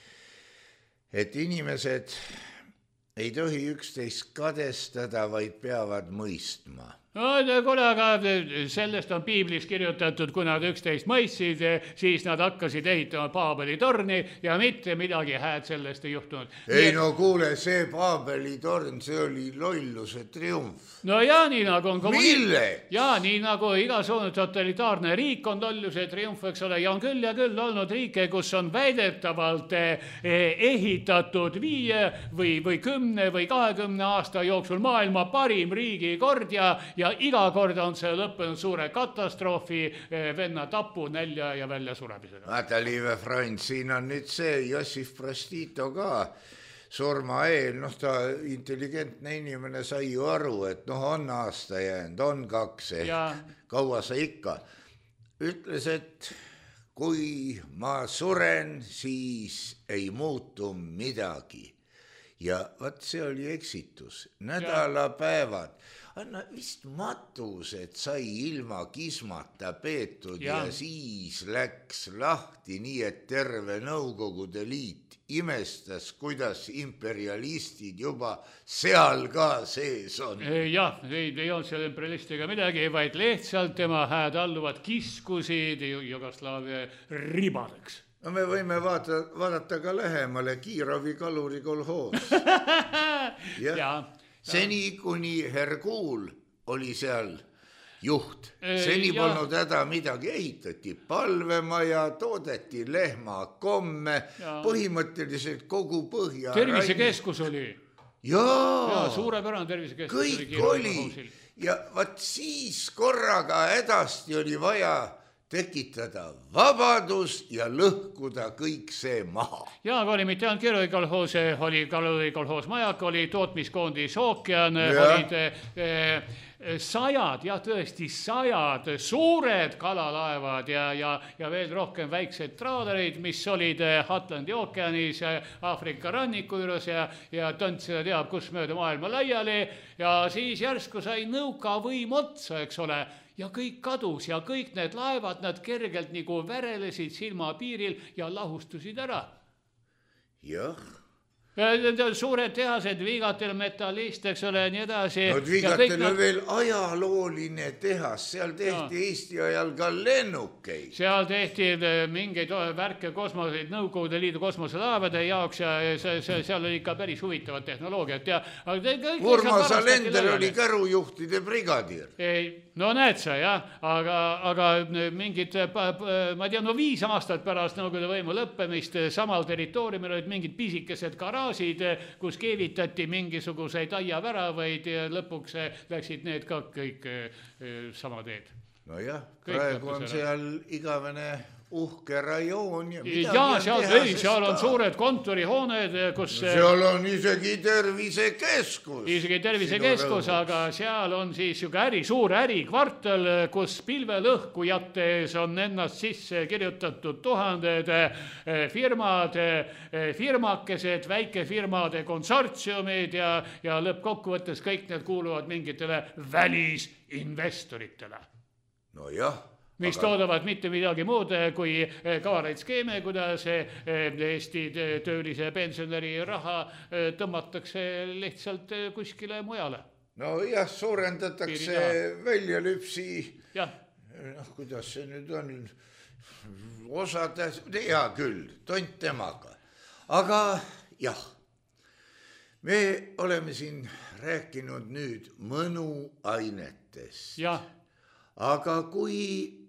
et inimesed ei tohi üksteist kadestada, vaid peavad mõistma. No kuule, aga sellest on piiblis kirjutatud, kui nad üksteist mõistsid, siis nad hakkasid ehitama Paabeli torni ja mitte midagi hääd sellest ei juhtunud. Ei no kuule, see Paabeli torn, see oli lolluse triumf. No ja nii nagu on Milleks? Ja nii nagu igasugune totalitaarne riik on lolluse triumf, eks ole, ja on küll olnud riike, kus on väidetavalt ehitatud 5 või 10 või 20 aasta jooksul maailma parim riigikord ja iga kord on see lõppenud suure katastroofi, venna tapu, nälja ja välja suremisega. Vaata, Liive Frans, siin on nüüd see Jossif Prostito ka surma eel, ta intelligentne inimene sai ju aru, et on aasta jäänud, on 2 ehk kaua sa ikka. Ütles, et kui ma suren, siis ei muutu midagi. Ja vaat see oli eksitus, nädalapäevad. Anna vist matused sai ilma kismata peetud ja siis läks lahti nii, et terve Nõukogude Liit imestas, kuidas imperialistid juba seal ka sees on. Jah, ei olnud seal imperialistiga midagi, vaid lihtsalt tema hääd alluvad kiskusid Jugoslaavia ribadeks. No me võime vaadata ka lähemale Kiirovi kaluri kolhoos. Seni kuni Herkuul oli seal juht, seni polnud häda midagi, ehitati palvemaja, toodeti lehmakomme, põhimõtteliselt kogu Põhja tervisekeskus oli. Jaa, suurepärane tervisekeskus kõik oli. Ja vaat siis korraga hädasti oli vaja tekitada vabadus ja lõhkuda kõik see maha. Ja oli mitte ainult Kirovi kolhoos, oli Kaluri kolhoos Majak, oli tootmiskoondis Ookean, olid tõesti sajad suured kalalaevad ja veel rohkem väiksed traalerid, mis olid Atlandi ookeanis, Aafrika ranniku juures ja tõnd seda teab, kus mööda maailma laiali ja siis järsku sai nõukavõim otsa, eks ole, ja kõik kadus ja kõik need laevad, nad kergelt nagu värelesid silmapiiril ja lahustusid ära. Jah. Suured tehased, Viigatel metallist, eks ole, nii edasi. No Viigatel on veel ajalooline tehas, seal tehti Eesti ajal ka lennukeid. Seal tehti mingeid värke kosmoseid, Nõukogude Liidu kosmoselaevade jaoks ja seal oli ikka päris huvitavat tehnoloogiat. Urmas Alender oli kärujuhtide brigadir. No näed sa, jah, aga mingid, ma tean, 5 aastat pärast Nõukogude võimu lõppemist samal territooriumil olid mingid pisikesed garaažid, klaasid, kus keevitati mingisuguseid aiaväravaid ja lõpuks läksid need ka kõik sama teed. Nojah, praegu on seal igavene uhke rajoon ja seal on suured kontorihooned, kus seal on isegi tervisekeskus, aga seal on siis suur ärikvartal, kus pilvelõhkujates on ennast sisse kirjutatud tuhanded firmad, firmakesed, väikefirmade konsortsiumid ja lõppkokkuvõttes kõik need kuuluvad mingitele välisinvestoritele. Nojah, mis toodavad mitte midagi muud kui kavalaid skeeme, kuidas Eesti töölise pensionäri raha tõmmatakse lihtsalt kuskile mujale. Nojah, suurendatakse väljalüpsi, kuidas see nüüd on, osades, hea küll, tont temaga. Aga jah, me oleme siin rääkinud nüüd mõnuainetest. Jah. Aga kui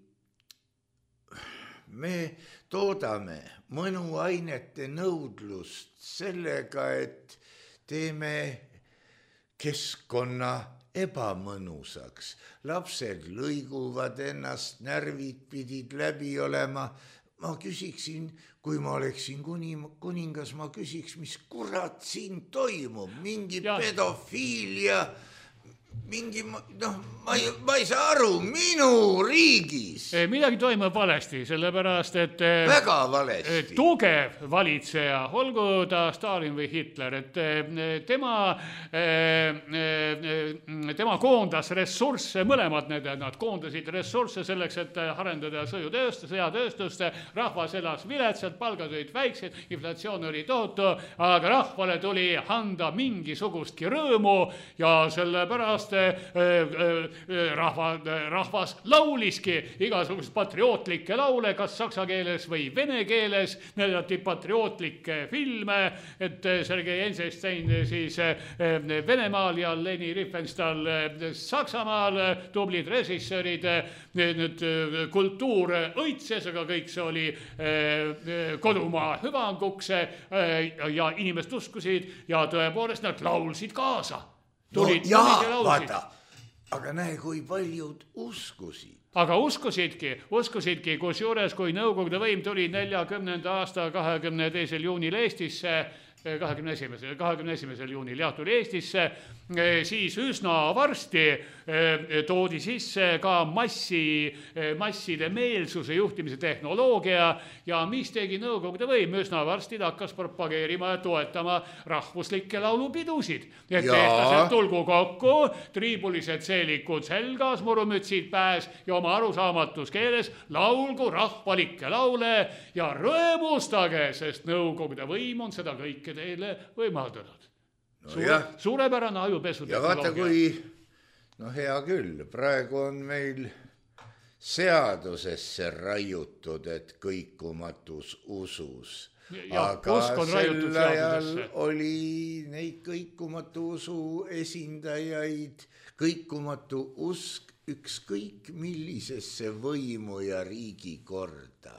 me toodame mõnuainete nõudlust sellega, et teeme keskkonna ebamõnusaks, lapsed lõiguvad ennast, närvid pidid läbi olema, ma küsiksin, kui ma oleksin kuningas, ma küsiks, mis kurat siin toimub, mingi pedofiilia, mingi, ma ei saa aru, minu riigis. Midagi toimub valesti, sellepärast, et väga valesti. Tugev valitseja, olgu ta Stalin või Hitler, et tema koondas ressursse, mõlemad nad koondasid ressursse selleks, et arendada sõjatööstust, rahvas elas viletsalt, palgad olid väiksed, inflatsioon oli tohutu, aga rahvale tuli anda mingisugustki rõõmu ja sellepärast rahvas lauliski igasugust patriootlikke laule, kas saksa keeles või vene keeles, näidati patriootlikke filme, et Sergei Eisenstein siis Venemaal ja Leni Riefenstahl Saksamaal, tublid režissöörid, nüüd kultuur õitses, aga kõik see oli kodumaa hüvanguks ja inimesed uskusid ja tõepoolest nad laulsid kaasa. Vaata, aga näe, kui paljud uskusid. Aga uskusidki, kusjuures kui Nõukogude võim tuli 40. aasta 22. juunil Eestisse, 21. juunil tuli Eestisse, siis üsna varsti toodi sisse ka masside meelsuse juhtimise tehnoloogia ja mis tegi Nõukogude võim, üsna varsti ta hakkas propageerima ja toetama rahvuslikke laulupidusid. Et eestlased tulgu kokku, triibulised seelikud selgas, murumütsid pääs ja oma arusaamatus keeles laulgu rahvalikke laule ja rõõmustage, sest Nõukogude võim on seda kõike teile võimaldanud. Suurepärane ajupesu. Ja vaata kui, hea küll, praegu on meil seadusesse raiutud, et kõikumatus usus. Aga sel ajal oli neid kõikumatu usu esindajaid, kõikumatu usk ükskõik millisesse võimu ja riigikorda.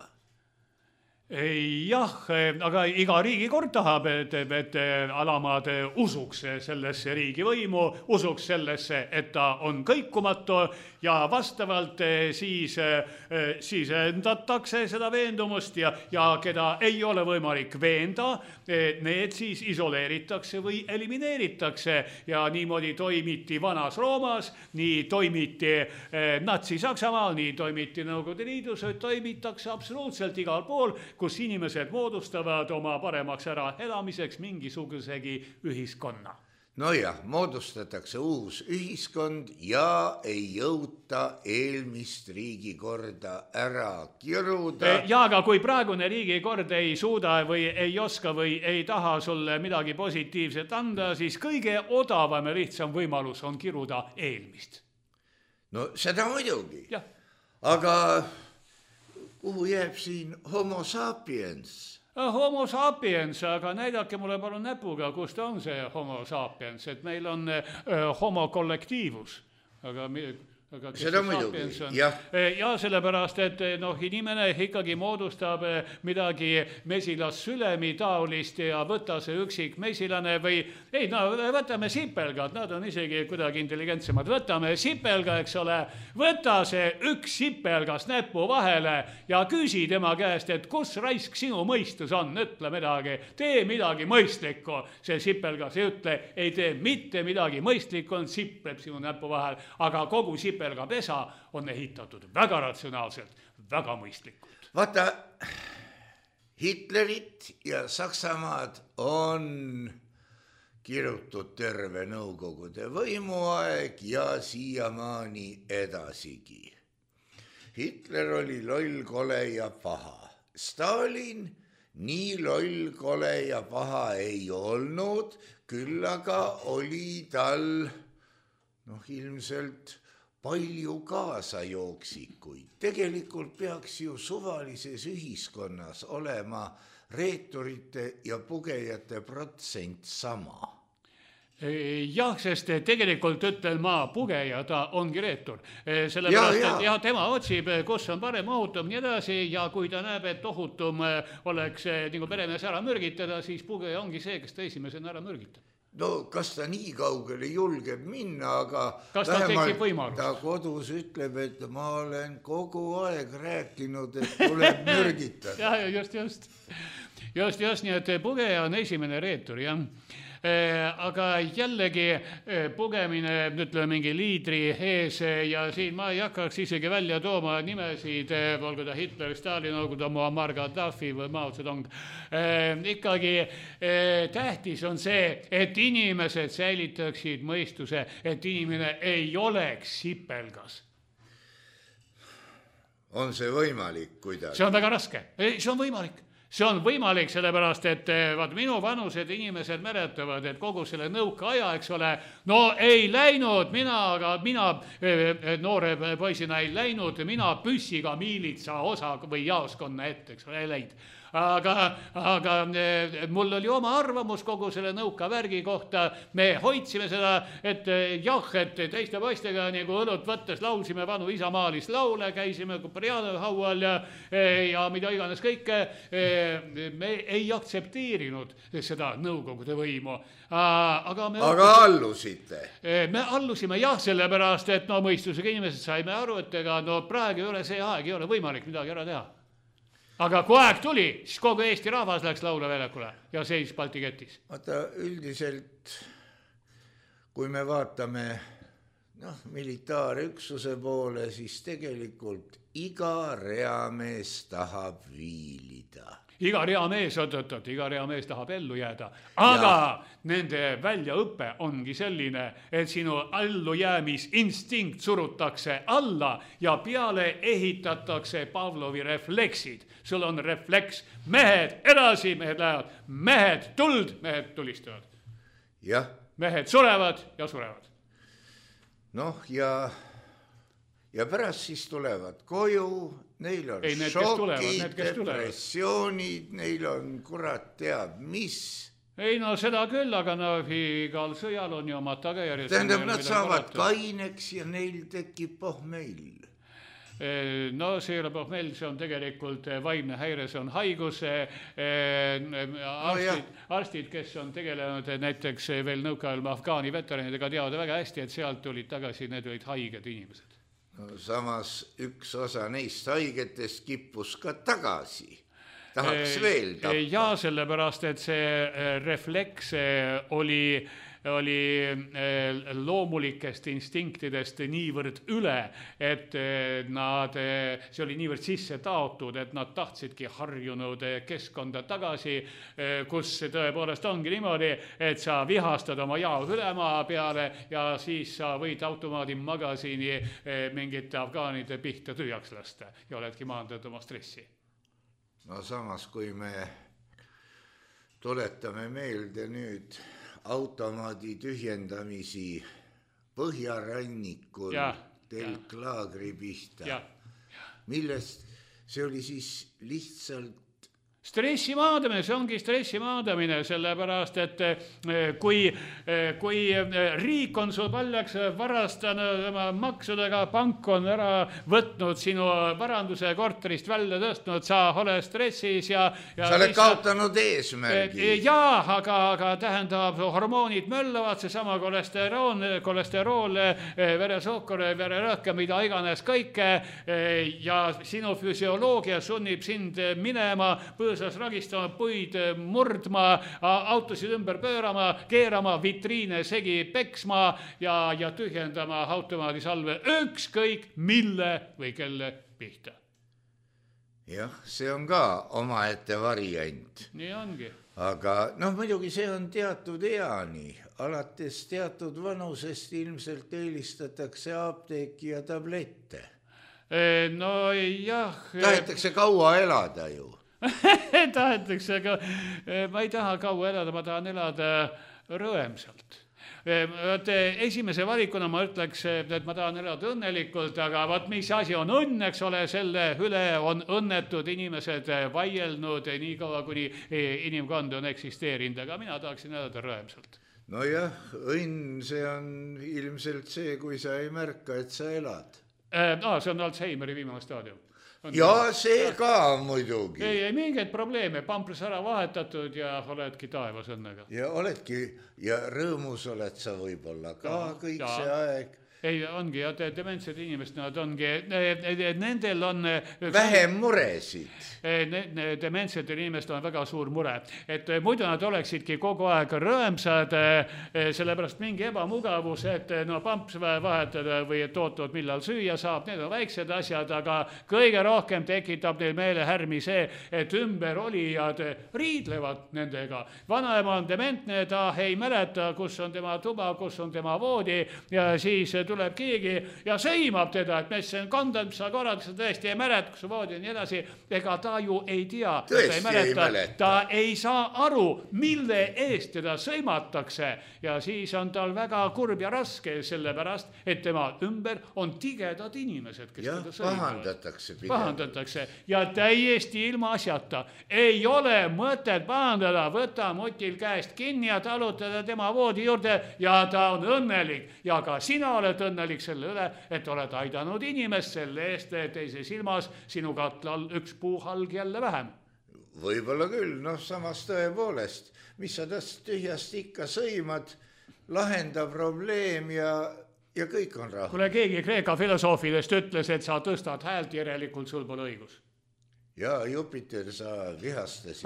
Jah, aga iga riigikord tahab, et alamaad usuks sellesse riigivõimu, usuks sellesse, et ta on kõikumatu ja vastavalt siis endatakse seda veendumust ja keda ei ole võimalik veenda, need siis isoleeritakse või elimineeritakse ja niimoodi toimiti Vanas Roomas, nii toimiti Natsi-Saksamaal, nii toimiti Nõukogude Liidus, toimitakse absoluutselt igal pool, kus inimesed moodustavad oma paremaks ära elamiseks mingisugusegi ühiskonna. Nojah, moodustatakse uus ühiskond ja ei jõuta eelmist riigikorda ära kiruda. Ja aga kui praegune riigikord ei suuda või ei oska või ei taha sulle midagi positiivset anda, siis kõige odavam ja lihtsam võimalus on kiruda eelmist. No seda muidugi. Ja. Aga kuhu jääb siin homo sapiens? Homo sapiens, aga näidake mulle palun näpuga, kus ta on see homo sapiens, et meil on homo kollektiivus. Aga Seda muidugi, jah. Ja sellepärast, et inimene ikkagi moodustab midagi mesilassülemi taolist ja võta see üksik mesilane või ei, võtame sipelgad, nad on isegi kuidagi intelligentsemad. Võtame sipelga, eks ole, võta see üks sipelgas näpu vahele ja küsi tema käest, et kus raisk sinu mõistus on, ütle midagi, tee midagi mõistlikku. See sipelgas ei ütle, ei tee mitte midagi mõistlikku, on sipleb sinu näpu vahel, aga kogu sipelga pesa on ehitatud väga ratsionaalselt, väga mõistlikult. Vaata, Hitlerit ja Saksamaad on kirutud terve Nõukogude võimuaeg ja siiamaani edasigi. Hitler oli loll, kole ja paha. Stalin nii loll, kole ja paha ei olnud, küll aga oli tal ilmselt palju kaasajooksikuid. Tegelikult peaks ju suvalises ühiskonnas olema reeturite ja pugejate protsent sama. Jah, sest tegelikult ütlen ma, pugeja ta ongi reetur. Sellepärast, et tema otsib, kus on parem ohutum nii edasi ja kui ta näeb, et ohutum oleks nagu peremees ära mürgitada, siis pugeja ongi see, kes ta esimesena ära mürgitab. No kas ta nii kaugele julgeb minna, aga kas ta tekib võimalus? Ta kodus ütleb, et ma olen kogu aeg rääkinud, et tuleb mürgitada. Just, nii et pugeja on esimene reetur, jah. Aga jällegi pugemine, ütleme mingi liidri ees ja siin ma ei hakkaks isegi välja tooma nimesid, olgu ta Hitler, Stalin, olgu ta Muammar Gaddafi või Mao Zedong. Ikkagi tähtis on see, et inimesed säilitaksid mõistuse, et inimene ei oleks sipelgas. On see võimalik kuidagi? See on väga raske, see on võimalik. See on võimalik, sellepärast, et minu vanused inimesed mäletavad, et kogu selle nõuka aja, eks ole, ei läinud, mina noore poisina ei läinud, mina püssiga miilitsa osa või jaoskonna ette, eks ole, ei läinud. Aga mul oli oma arvamus kogu selle nõuka värgi kohta, me hoidsime seda, et jah, et teiste poistega nagu õlut võttes laulsime vanu isamaalist laule, käisime Kupriano haual ja mida iganes kõike, me ei aktsepteerinud seda nõukogude võimu. Aga allusite? Me allusime jah, sellepärast, et mõistusega inimesed saime aru, et praegu ei ole see aeg, ei ole võimalik midagi ära teha. Aga kui aeg tuli, siis kogu Eesti rahvas läks lauluväljakule ja seis Balti ketis. Vaata, üldiselt, kui me vaatame militaarüksuse poole, siis tegelikult iga reamees tahab viilida. Iga reamees, iga reamees tahab ellu jääda, aga nende väljaõppe ongi selline, et sinu allujäämisinstinkt surutakse alla ja peale ehitatakse Pavlovi refleksid. Sul on refleks, mehed edasi, mehed lähevad, mehed tuld, mehed tulistavad. Jah. Mehed surevad ja surevad. Ja pärast siis tulevad koju, neil on šokid, depressioonid, neil on kurat teab mis. Ei seda küll, aga igal sõjal on ju omad tagajärjed. Tähendab, nad saavad kaineks ja neil tekib pohmell. See ei ole pohmell, see on tegelikult vaimne häire, see on haigus. Arstid, kes on tegelenud näiteks veel nõukaajal Afgaani veteranidega, teavad väga hästi, et sealt tulid tagasi, need olid haiged inimesed. Samas üks osa neist haigetest kippus ka tagasi. Tahaks veel tappa. Ja sellepärast, et see refleks oli loomulikest instinktidest niivõrd üle, et see oli niivõrd sisse taotud, et nad tahtsidki harjunud keskkonda tagasi, kus tõepoolest ongi niimoodi, et sa vihastad oma jao ülemaa peale ja siis sa võid automaadi magasiini mingite afgaanide pihta tühjaks lasta ja oledki maandanud oma stressi. Samas, kui me tuletame meelde nüüd automaadi tühjendamisi põhjarannikul telklaagri pihta, millest see oli siis lihtsalt Stressi maadamine, see ongi stressi maadamine, sellepärast, et kui riik on sul paljaks varastanud oma maksudega, pank on ära võtnud sinu varanduse korterist välja tõstnud, sa oled stressis ja sa oled kaotanud eesmärgi. Jaa, aga tähendab, hormoonid möllavad, seesama kolesterool, veresuhkur, vererõhk, mida iganes kõike ja sinu füsioloogia sunnib sind minema põõsas ragistama, puid murdma, autosid ümber pöörama, keerama, vitriine segi peksma ja tühjendama automaadisalve ükskõik mille või kelle pihta. Jah, see on ka omaette variant. Nii ongi. Aga muidugi see on teatud eani. Alates teatud vanusest ilmselt eelistatakse apteeki ja tablette. No jah. Tahetakse kaua elada ju. Tahetakse, aga ma ei taha kaua elada, ma tahan elada rõemsalt. Esimese valikuna ma ütleks, et ma tahan elada õnnelikult, aga mis asi on õnn, eks ole, selle üle on õnnetud inimesed vaielnud nii kaua, kuni inimkond on eksisteerinud, aga mina tahaksin elada rõemsalt. Nojah, õnn see on ilmselt see, kui sa ei märka, et sa elad. See on Alzheimeri viimane staadium. Ja see ka muidugi. Ei mingeid probleeme, pampris ära vahetatud ja oledki taevas õnnega. Ja oledki, ja rõõmus oled sa võib-olla ka kõik see aeg. Ei, ongi, ja dementsed inimesed, nad ongi, nendel on vähem muresid. Dementsetel inimestel on väga suur mure, et muidu nad oleksidki kogu aeg rõõmsad, sellepärast mingi ebamugavus, et pamps vahetada või et ootavad, millal süüa saab, need on väiksed asjad, aga kõige rohkem tekitab neil meelehärmi see, et ümberolijad riidlevad nendega. Vanaema on dementne, ta ei mäleta, kus on tema tuba, kus on tema voodi ja siis tuleb keegi ja sõimab teda, et mis see on kondad, mis sa korrad, sa tõesti ei mäleta, kus su voodi on nii edasi, ega ta ju ei tea, ta ei saa aru, mille eest teda sõimatakse ja siis on tal väga kurb ja raske sellepärast, et tema ümber on tigedad inimesed, kes teda sõimavad. Pahandatakse ja täiesti ilma asjata. Ei ole mõtet pahandada, võta mutil käest kinni ja talutada tema voodi juurde ja ta on õnnelik ja ka sina oled õnnelik selle üle, et oled aidanud inimest selle eest teise silmas sinu katlal üks puuhalg jälle vähem. Võib-olla küll, samas tõepoolest, mis sa tast tühjast ikka sõimad, lahenda probleem ja kõik on rahu. Kule keegi Kreeka filosoofidest ütles, et sa tõstad häält, järelikult sul pole õigus. Ja Jupiter, sa vihastasid.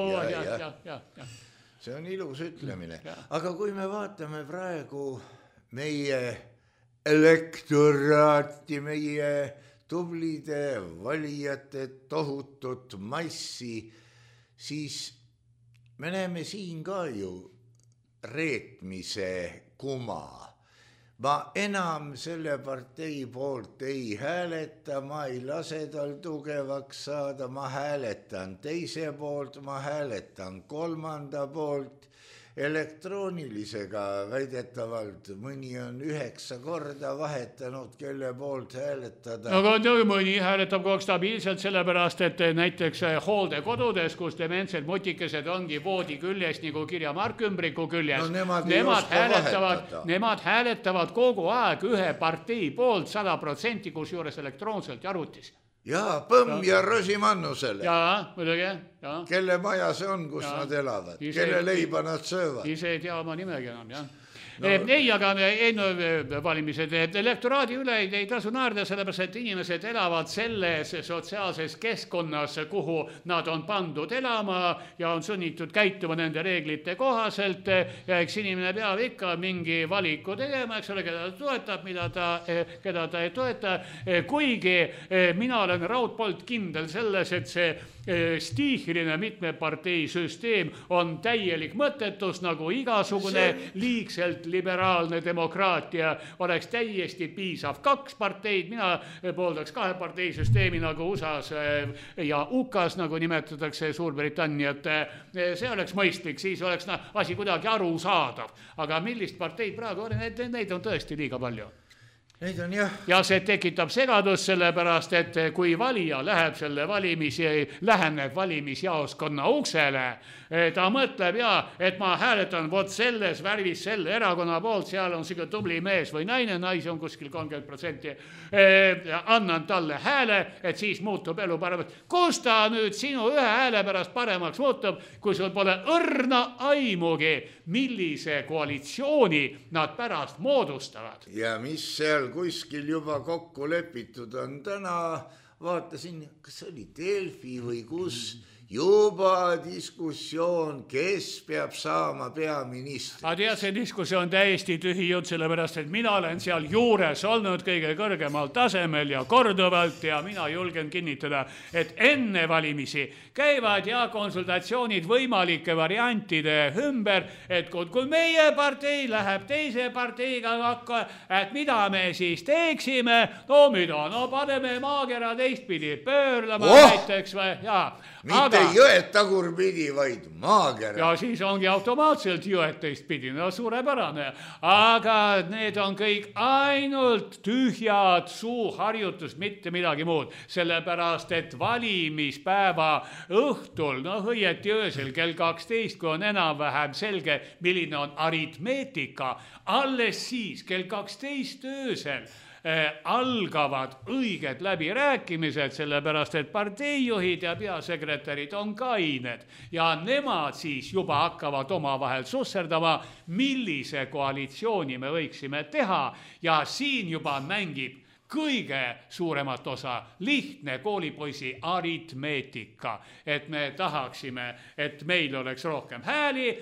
See on ilus ütlemine. Aga kui me vaatame praegu meie elektoraati, meie tublide valijate tohutut massi, siis me näeme siin ka ju reetmise kuma. Ma enam selle partei poolt ei hääleta, ma ei lase tal tugevaks saada, ma hääletan teise poolt, ma hääletan kolmanda poolt. Elektroonilisega väidetavalt mõni on 9 korda vahetanud, kelle poolt hääletada. Aga mõni hääletab kogu stabiilselt sellepärast, et näiteks hooldekodudes, kus dementsed mutikesed ongi voodi küljes nagu kirjamark ümbriku küljes. Nemad hääletavad kogu aeg ühe partei poolt 100%, kus juures elektroonselt ja arvutis. Jaa, Põmm ja Rosimannusele. Jaa, muidugi. Kelle maja see on, kus nad elavad, kelle leiba nad söövad. Ise ei tea oma nimegi enam, jah. Ei, aga valimised elektoraadi üle ei tasu naerda, sellepärast, et inimesed elavad selles sotsiaalses keskkonnas, kuhu nad on pandud elama ja on sunnitud käituma nende reeglite kohaselt ja eks inimene peab ikka mingi valiku tegema, eks ole, keda ta toetab, keda ta ei toeta, kuigi mina olen raudpolt kindel selles, et see stiihiline mitmepartei süsteem on täielik mõttetus, nagu igasugune liigselt liberaalne demokraatia oleks täiesti piisav. 2 parteid, mina pooldaks 2 partei süsteemi nagu USA-s ja UK-s, nagu nimetatakse Suurbritanniat. See oleks mõistlik, siis oleks asi kuidagi arusaadav. Aga millist parteid praegu on, neid on tõesti liiga palju. Neid on jah. Ja see tekitab segadust sellepärast, et kui valija läheb selle läheneb valimisjaoskonna uksele, ta mõtleb et ma hääletan vot selles värvis selle erakonna poolt, seal on siga tubli mees või naine, naisi on kuskil 30%, annan talle hääle, et siis muutub elu paremaks. Kus ta nüüd sinu ühe hääle pärast paremaks muutub, kui sul pole õrna aimugi, millise koalitsiooni nad pärast moodustavad? Ja mis seal kuskil juba kokku lepitud on? Täna vaatasin, kas oli Delfi või kus, juba diskussioon, kes peab saama peaministri. Aga tead, see diskussioon täiesti tühi jutt, sellepärast, et mina olen seal juures olnud kõige kõrgemal tasemel ja korduvalt ja mina julgen kinnitada, et enne valimisi käivad konsultatsioonid võimalike variantide ümber, et kui meie partei läheb teise parteiga hakka, et mida me siis teeksime, no paneme maakera teistpidi pöörlema näiteks või, mitte jõed tagurpidi, vaid maakera. Ja siis ongi automaatselt jõed teistpidi, no suurepärane. Aga need on kõik ainult tühjad suuharjutus, mitte midagi muud. Sellepärast, et valimispäeva õhtul, õieti öösel kell 12, kui on enam-vähem selge, milline on aritmeetika, alles siis kell 12 öösel algavad õiged läbirääkimised, sellepärast, et parteijuhid ja peasekretärid on kained ja nemad siis juba hakkavad omavahel susserdama, millise koalitsiooni me võiksime teha ja siin juba mängib kõige suuremat osa lihtne koolipoisi aritmeetika, et me tahaksime, et meil oleks rohkem hääli,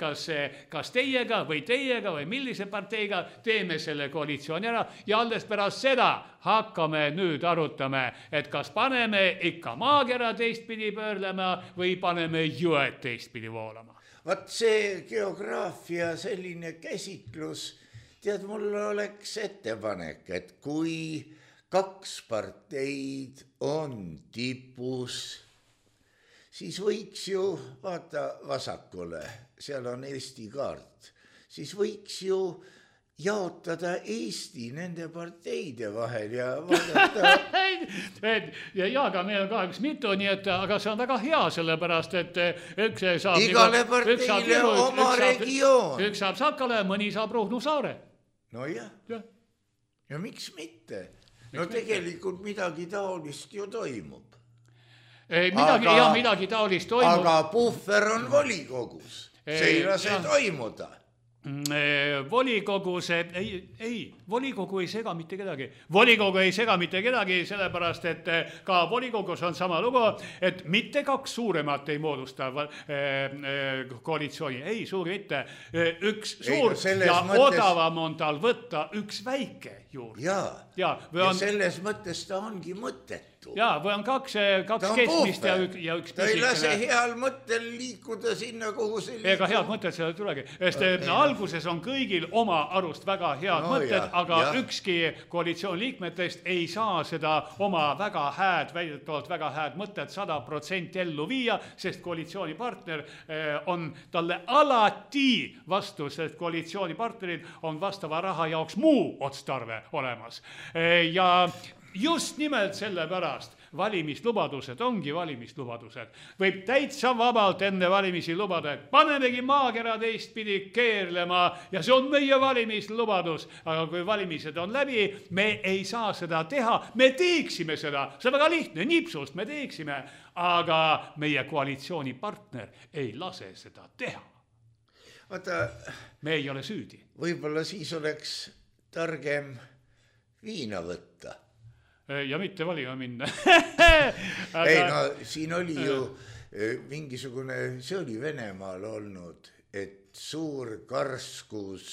kas teiega või millise parteiga teeme selle koalitsiooni ära ja alles pärast seda hakkame nüüd arutame, et kas paneme ikka maakera teistpidi pöörlema või paneme jõed teistpidi voolama. Vaat see geograafia selline käsitlus, tead, mul oleks ettepanek, et kui 2 parteid on tipus, siis võiks ju, vaata vasakule, seal on Eesti kaart, siis võiks ju jaotada Eesti nende parteide vahel ja vaadata. Aga meil on kahjuks mitu, nii et, aga see on väga hea, sellepärast, et üks saab igale parteile oma regioon. Üks saab Sakale, mõni saab Ruhnu saare. No jah. Ja miks mitte? No tegelikult midagi taolist ju toimub. Midagi taolist toimub. Aga puhver on volikogus. See ei lase toimuda. Volikogus, volikogu ei sega mitte kedagi. Volikogu ei sega mitte kedagi, sellepärast, et ka volikogus on sama lugu, et mitte 2 suuremat ei moodusta koalitsiooni. Ei, suuri mitte. Üks suur ja odavam on tal võtta üks väike juurde. Ja selles mõttes ta ongi mõttetu. Ja, või on 2 keskmist ja üks ta ei lase heal mõttel liikuda sinna, kuhu see liikub. Ega head mõtted selle tulegi. Alguses on kõigil oma arust väga head mõtted, aga ükski koalitsioon liikmetest ei saa seda oma väidetavalt väga hääd mõtted 100% ellu viia, sest koalitsioonipartner on talle alati vastu, sest koalitsioonipartnerid on vastava raha jaoks muu otstarve olemas. Ja just nimelt sellepärast valimislubadused ongi valimislubadused. Võib täitsa vabalt enne valimisi lubada, et panemegi maakera teistpidi keerlema ja see on meie valimislubadus. Aga kui valimised on läbi, me ei saa seda teha, me teeksime seda, see on väga lihtne, nipsust me teeksime, aga meie koalitsioonipartner ei lase seda teha. Vaata, me ei ole süüdi. Võib-olla siis oleks targem viina võtta. Ja mitte valima minna. Ei, no siin oli ju mingisugune, see oli Venemaal olnud, et suur karskus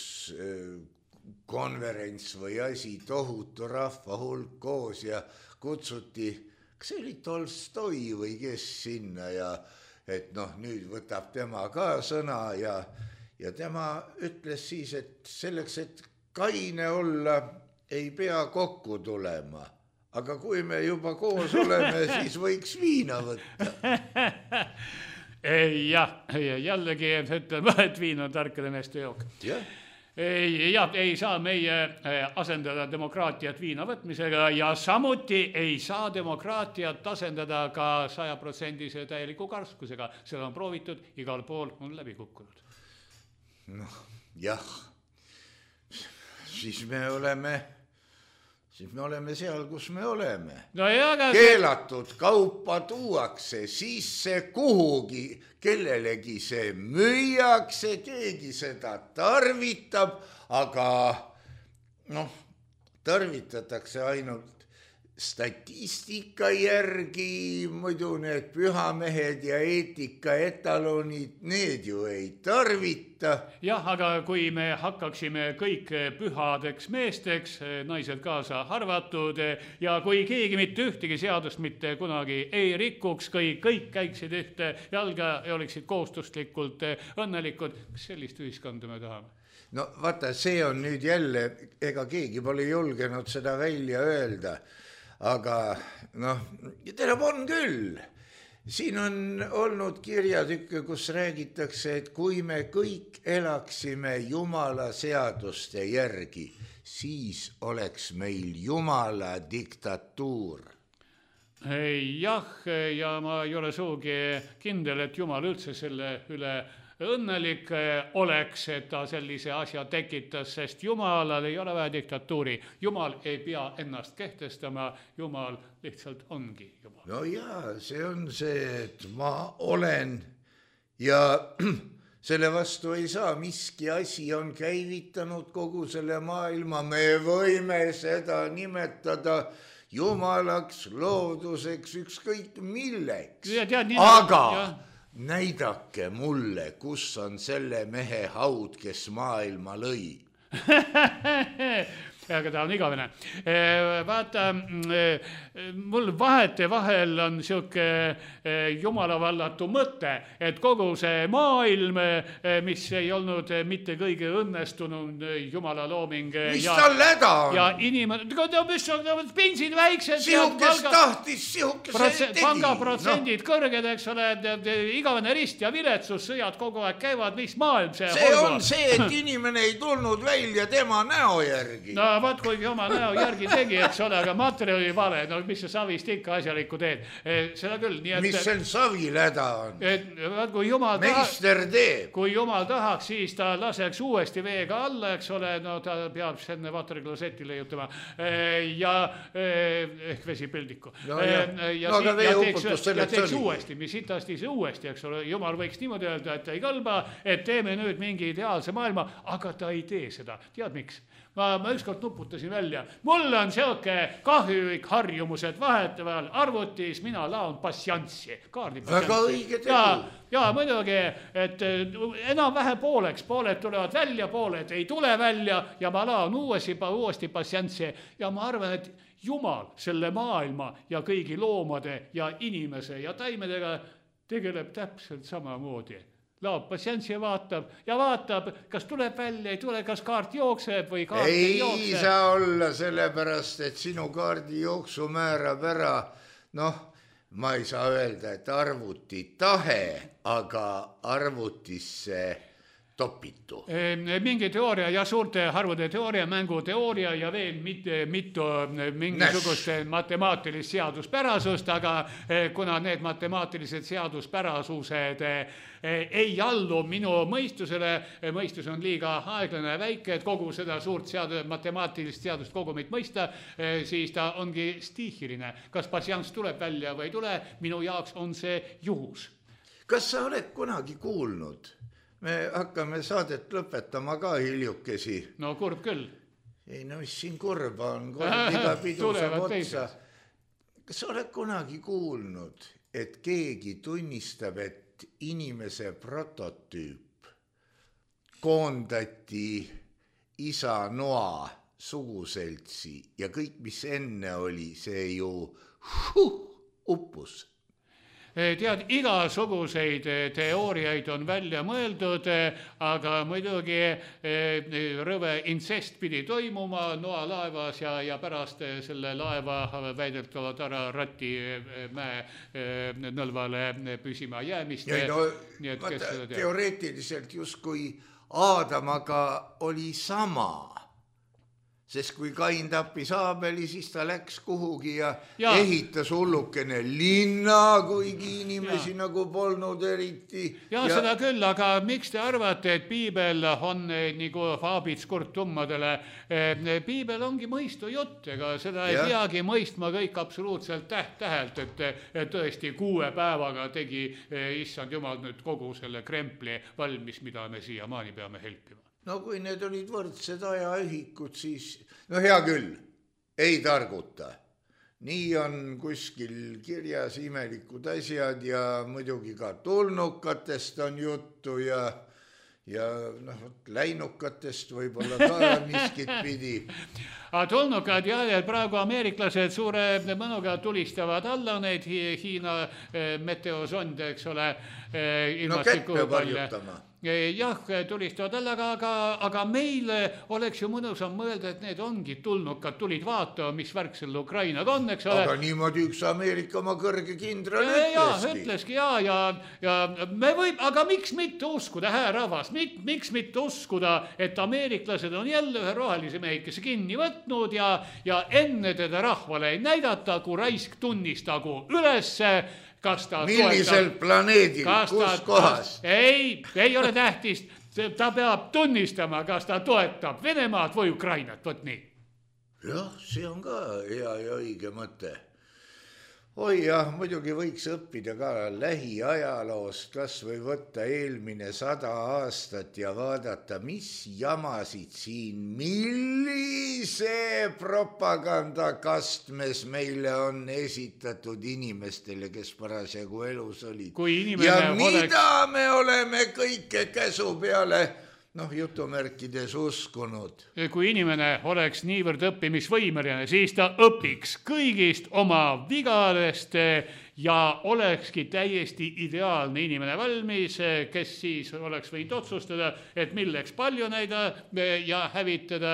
konverents või asi, tohutu rahva hulk koos ja kutsuti, kas see oli Tolstoi või kes sinna ja et nüüd võtab tema ka sõna ja tema ütles siis, et selleks, et kaine olla, ei pea kokku tulema. Aga kui me juba koos oleme, siis võiks viina võtta. Jah, jällegi ütleme, et viin on tarkade meeste jook. Ei saa meie asendada demokraatiat viina võtmisega ja samuti ei saa demokraatiat asendada ka 100% täieliku karskusega. Seda on proovitud, igal pool on läbi kukkunud. Noh, jah, siis me oleme seal, kus me oleme. No keelatud kaupa tuuakse sisse kuhugi, kellelegi see müüakse, keegi seda tarvitab, aga tarvitatakse ainult statistika järgi, muidu need pühamehed ja eetika etalonid, need ju ei tarvita. Jah, aga kui me hakkaksime kõik pühadeks meesteks, naised kaasa arvatud, ja kui keegi mitte ühtegi seadust mitte kunagi ei rikuks, kõik käiksid ühte jalga ja oleksid kohustuslikult õnnelikud, kas sellist ühiskonda me tahame? No vaata, see on nüüd jälle, ega keegi pole julgenud seda välja öelda. Aga tähendab on küll. Siin on olnud kirjatükke, kus räägitakse, et kui me kõik elaksime Jumala seaduste järgi, siis oleks meil Jumala diktatuur. Jah, ja ma ei ole suugi kindel, et Jumal üldse selle üle õnnelik oleks, et ta sellise asja tekitas, sest Jumalal ei ole vaja diktatuuri. Jumal ei pea ennast kehtestama, Jumal lihtsalt ongi Jumal. No jaa, see on see, et ma olen ja selle vastu ei saa. Miski asi on käivitanud kogu selle maailma. Me võime seda nimetada Jumalaks, looduseks, ükskõik milleks. Aga näidake mulle, kus on selle mehe haud, kes maailma lõi. Aga ta on igavene. Vaata, mul vahetevahel on siuke jumalavallatu mõte, et kogu see maailm, mis ei olnud mitte kõige õnnestunum jumala looming. Mis tal häda on? Ja inimene, mis on pensid väiksed. Sihukest tahtis, sihukest tegi. Pangaprotsendid kõrged, eks ole, igavene rist ja viletsus, sõjad kogu aeg käivad, mis maailm see on see, et inimene ei tulnud välja tema näo järgi. No vaat kui oma näo järgi tegi, eks ole, aga materjal oli vale, no mis see savist ikka asjalikku teed. Seda küll. Nii et, mis see savil häda on? Vaat kui Jumal meister teeb. Kui Jumal tahaks, siis ta laseks uuesti veega alla, eks ole, no ta peab enne vateriklosetti leiutama ja ehk vesipildiku. Ja teeks uuesti, mis hitasti see uuesti, eks ole. Jumal võiks niimoodi öelda, et ei kõlba, et teeme nüüd mingi ideaalse maailma, aga ta ei tee seda. Tead miks? Ma ükskord nuputasin välja. Mul on selke kahjulik harjumus, et vahetevahel arvutis mina laon passianssi. Väga õige tegu. Ja muidugi, et enam vähe pooleks. Pooled tulevad välja, pooled ei tule välja ja ma laon uuesti passianssi. Ja ma arvan, et Jumal selle maailma ja kõigi loomade ja inimese ja taimedega tegeleb täpselt samamoodi. Laab passianssi ja vaatab, kas tuleb välja, ei tule, kas kaart jookseb või kaart ei jookse. Ei saa olla sellepärast, et sinu kaardi jooksu määrab ära, ma ei saa öelda, et arvuti tahe, aga arvutisse topitu. Mingi teooria ja suurte arvude teooria, mänguteooria ja veel mitu mingisugust matemaatilist seaduspärasust, aga kuna need matemaatilised seaduspärasused ei allu minu mõistusele, mõistus on liiga aeglane ja väike, et kogu seda suurt matemaatilist seadust kogumit mõista, siis ta ongi stiihiline. Kas passians tuleb välja või ei tule, minu jaoks on see juhus. Kas sa oled kunagi kuulnud? Me hakkame saadet lõpetama ka hiljukesi. No kurb küll. Ei, no mis siin kurba on, iga pidu saab otsa. Kas sa oled kunagi kuulnud, et keegi tunnistab, et inimese prototüüp koondati isa noa suguseltsi ja kõik, mis enne oli, see ju uppus. Tead, igasuguseid teooriaid on välja mõeldud, aga muidugi rõve intsest pidi toimuma noa laevas ja pärast selle laeva väidetavad ära Ratti mäe nõlvale püsima jäämist. Teoreetiliselt justkui Aadamaga oli sama. Sest kui Kain tappis Aabeli, siis ta läks kuhugi ja ehitas hullukene linna, kuigi inimesi nagu polnud eriti. Ja seda küll, aga miks te arvate, et piibel on nagu faabits kurtummadele? Piibel ongi mõistu jutt, ega seda ei peagi mõistma kõik absoluutselt täht-tähelt, et tõesti 6 päevaga tegi issand jumal nüüd kogu selle krempli valmis, mida me siiamaani peame helpima. No kui need olid võrdsed ajaühikud, siis no hea küll, ei targuta. Nii on kuskil kirjas imelikud asjad ja muidugi ka tulnukatest on juttu ja läinukatest võib-olla ka miskit pidi. Tulnukad praegu ameeriklased suure mõnuga tulistavad alla neid Hiina meteosonde, eks ole. No kätt peab harjutama. Jah, tulistavad alla, aga meil oleks ju mõnusam mõelda, et need ongi tulnukad, tulid vaatama, mis värk selle Ukrainaga on, eks ole. Aga niimoodi üks Ameerika oma kõrge kindral ütleski. Aga miks mitte uskuda, hää rahvas, miks mitte uskuda, et ameeriklased on jälle ühe rohelise mehikese kinni võtnud ja enne teda rahvale ei näidata, kui raisk tunnistagu ülesse. Millisel planeedil, kus kohas? Ei ole tähtis, ta peab tunnistama, kas ta toetab Venemaad või Ukrainat, võt nii. Jah, see on ka hea ja õige mõte. Oi jah, muidugi võiks õppida ka lähiajaloost, kas või võtta eelmine 100 aastat ja vaadata, mis jamasid siin, millise propagandakastmes meile on esitatud inimestele, kes parasjagu elus olid. Ja mida me oleme kõike käsu peale jutumärkides uskunud. Kui inimene oleks niivõrd õppimisvõimeline, siis ta õpiks kõigist oma vigadest ja olekski täiesti ideaalne inimene valmis, kes siis oleks võinud otsustada, et milleks palju näida ja hävitada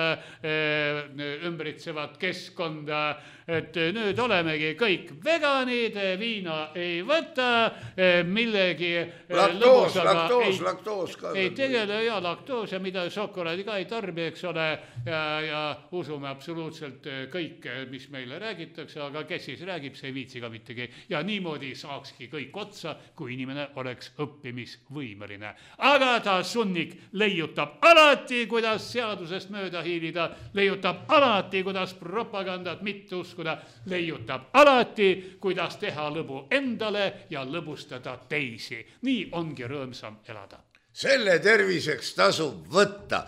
ümbritsevat keskkonda. Et nüüd olemegi kõik veganid, viina ei võta, millegi laktoos ka. Ei tegele laktoos ja mida šokolaadi ka ei tarbi, eks ole, ja usume absoluutselt kõike, mis meile räägitakse, aga kes siis räägib, see ei viitsi ka mittegi. Ja niimoodi saakski kõik otsa, kui inimene oleks õppimisvõimeline. Aga ta sunnik leiutab alati, kuidas seadusest mööda hiilida, leiutab alati, kuidas propagandat mitte uskuda, leiutab alati, kuidas teha lõbu endale ja lõbustada teisi. Nii ongi rõõmsam elada. Selle terviseks tasub võtta.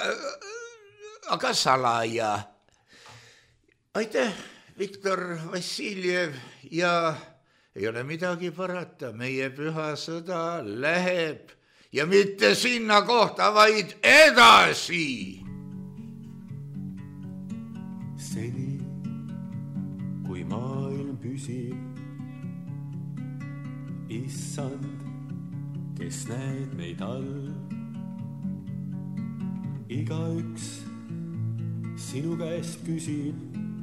Aga salaja. Aitäh, Viktor Vassiljev, ja ei ole midagi parata. Meie püha sõda läheb ja mitte sinna kohta, vaid edasi. Seni kui maailm püsib, issand, kes näed meid all. Igaüks sinu käest küsib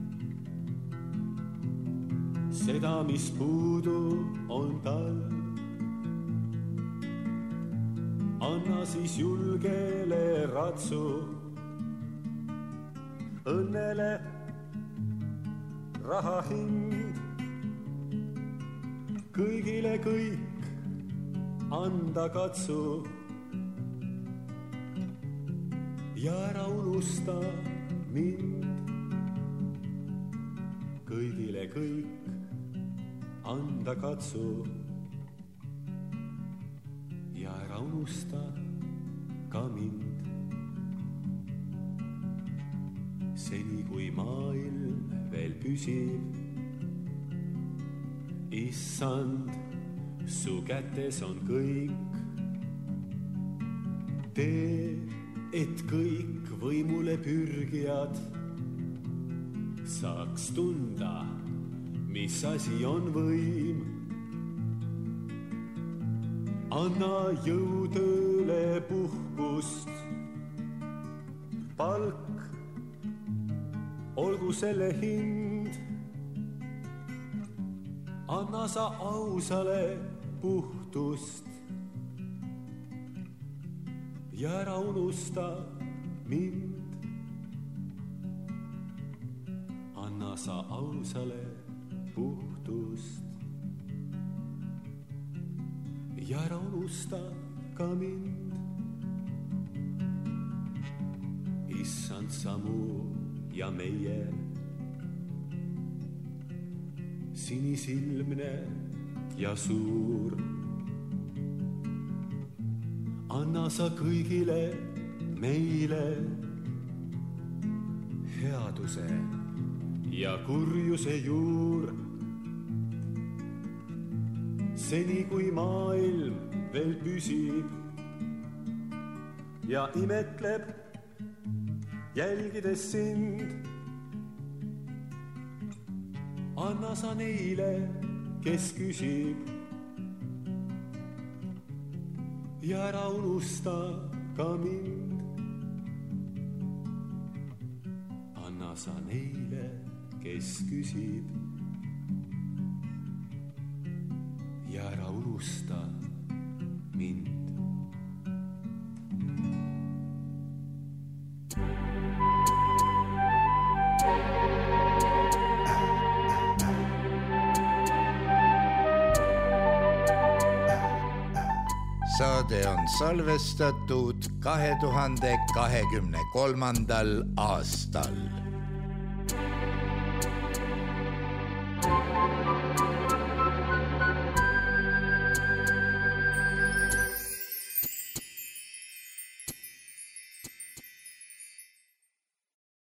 seda, mis puudu on tal. Anna siis julgele ratsu õnnele raha hind, kõigile kõik anda katsu ja ära unusta mind. Kõigile kõik anda katsu ja ära unusta ka mind. Seni kui maailm veel püsib, issand, su kätes on kõik. Tee, et kõik võimule pürgijad saaks tunda, mis asi on võim. Anna jõutööle puhkust, palk olgu selle hind. Anna sa ausale puhtust ja ära unusta mind. Anna sa ausale puhtust ja ära unusta ka mind. Issand samu ja meie sinisilmne ja suur. Anna sa kõigile meile headuse ja kurjuse juur. Seni kui maailm veel püsib ja imetleb jälgides sind. Anna sa neile, kes küsib ja ära unusta ka mind. Anna sa neile, kes küsib ja ära unusta mind. Saade on salvestatud 2023. aastal.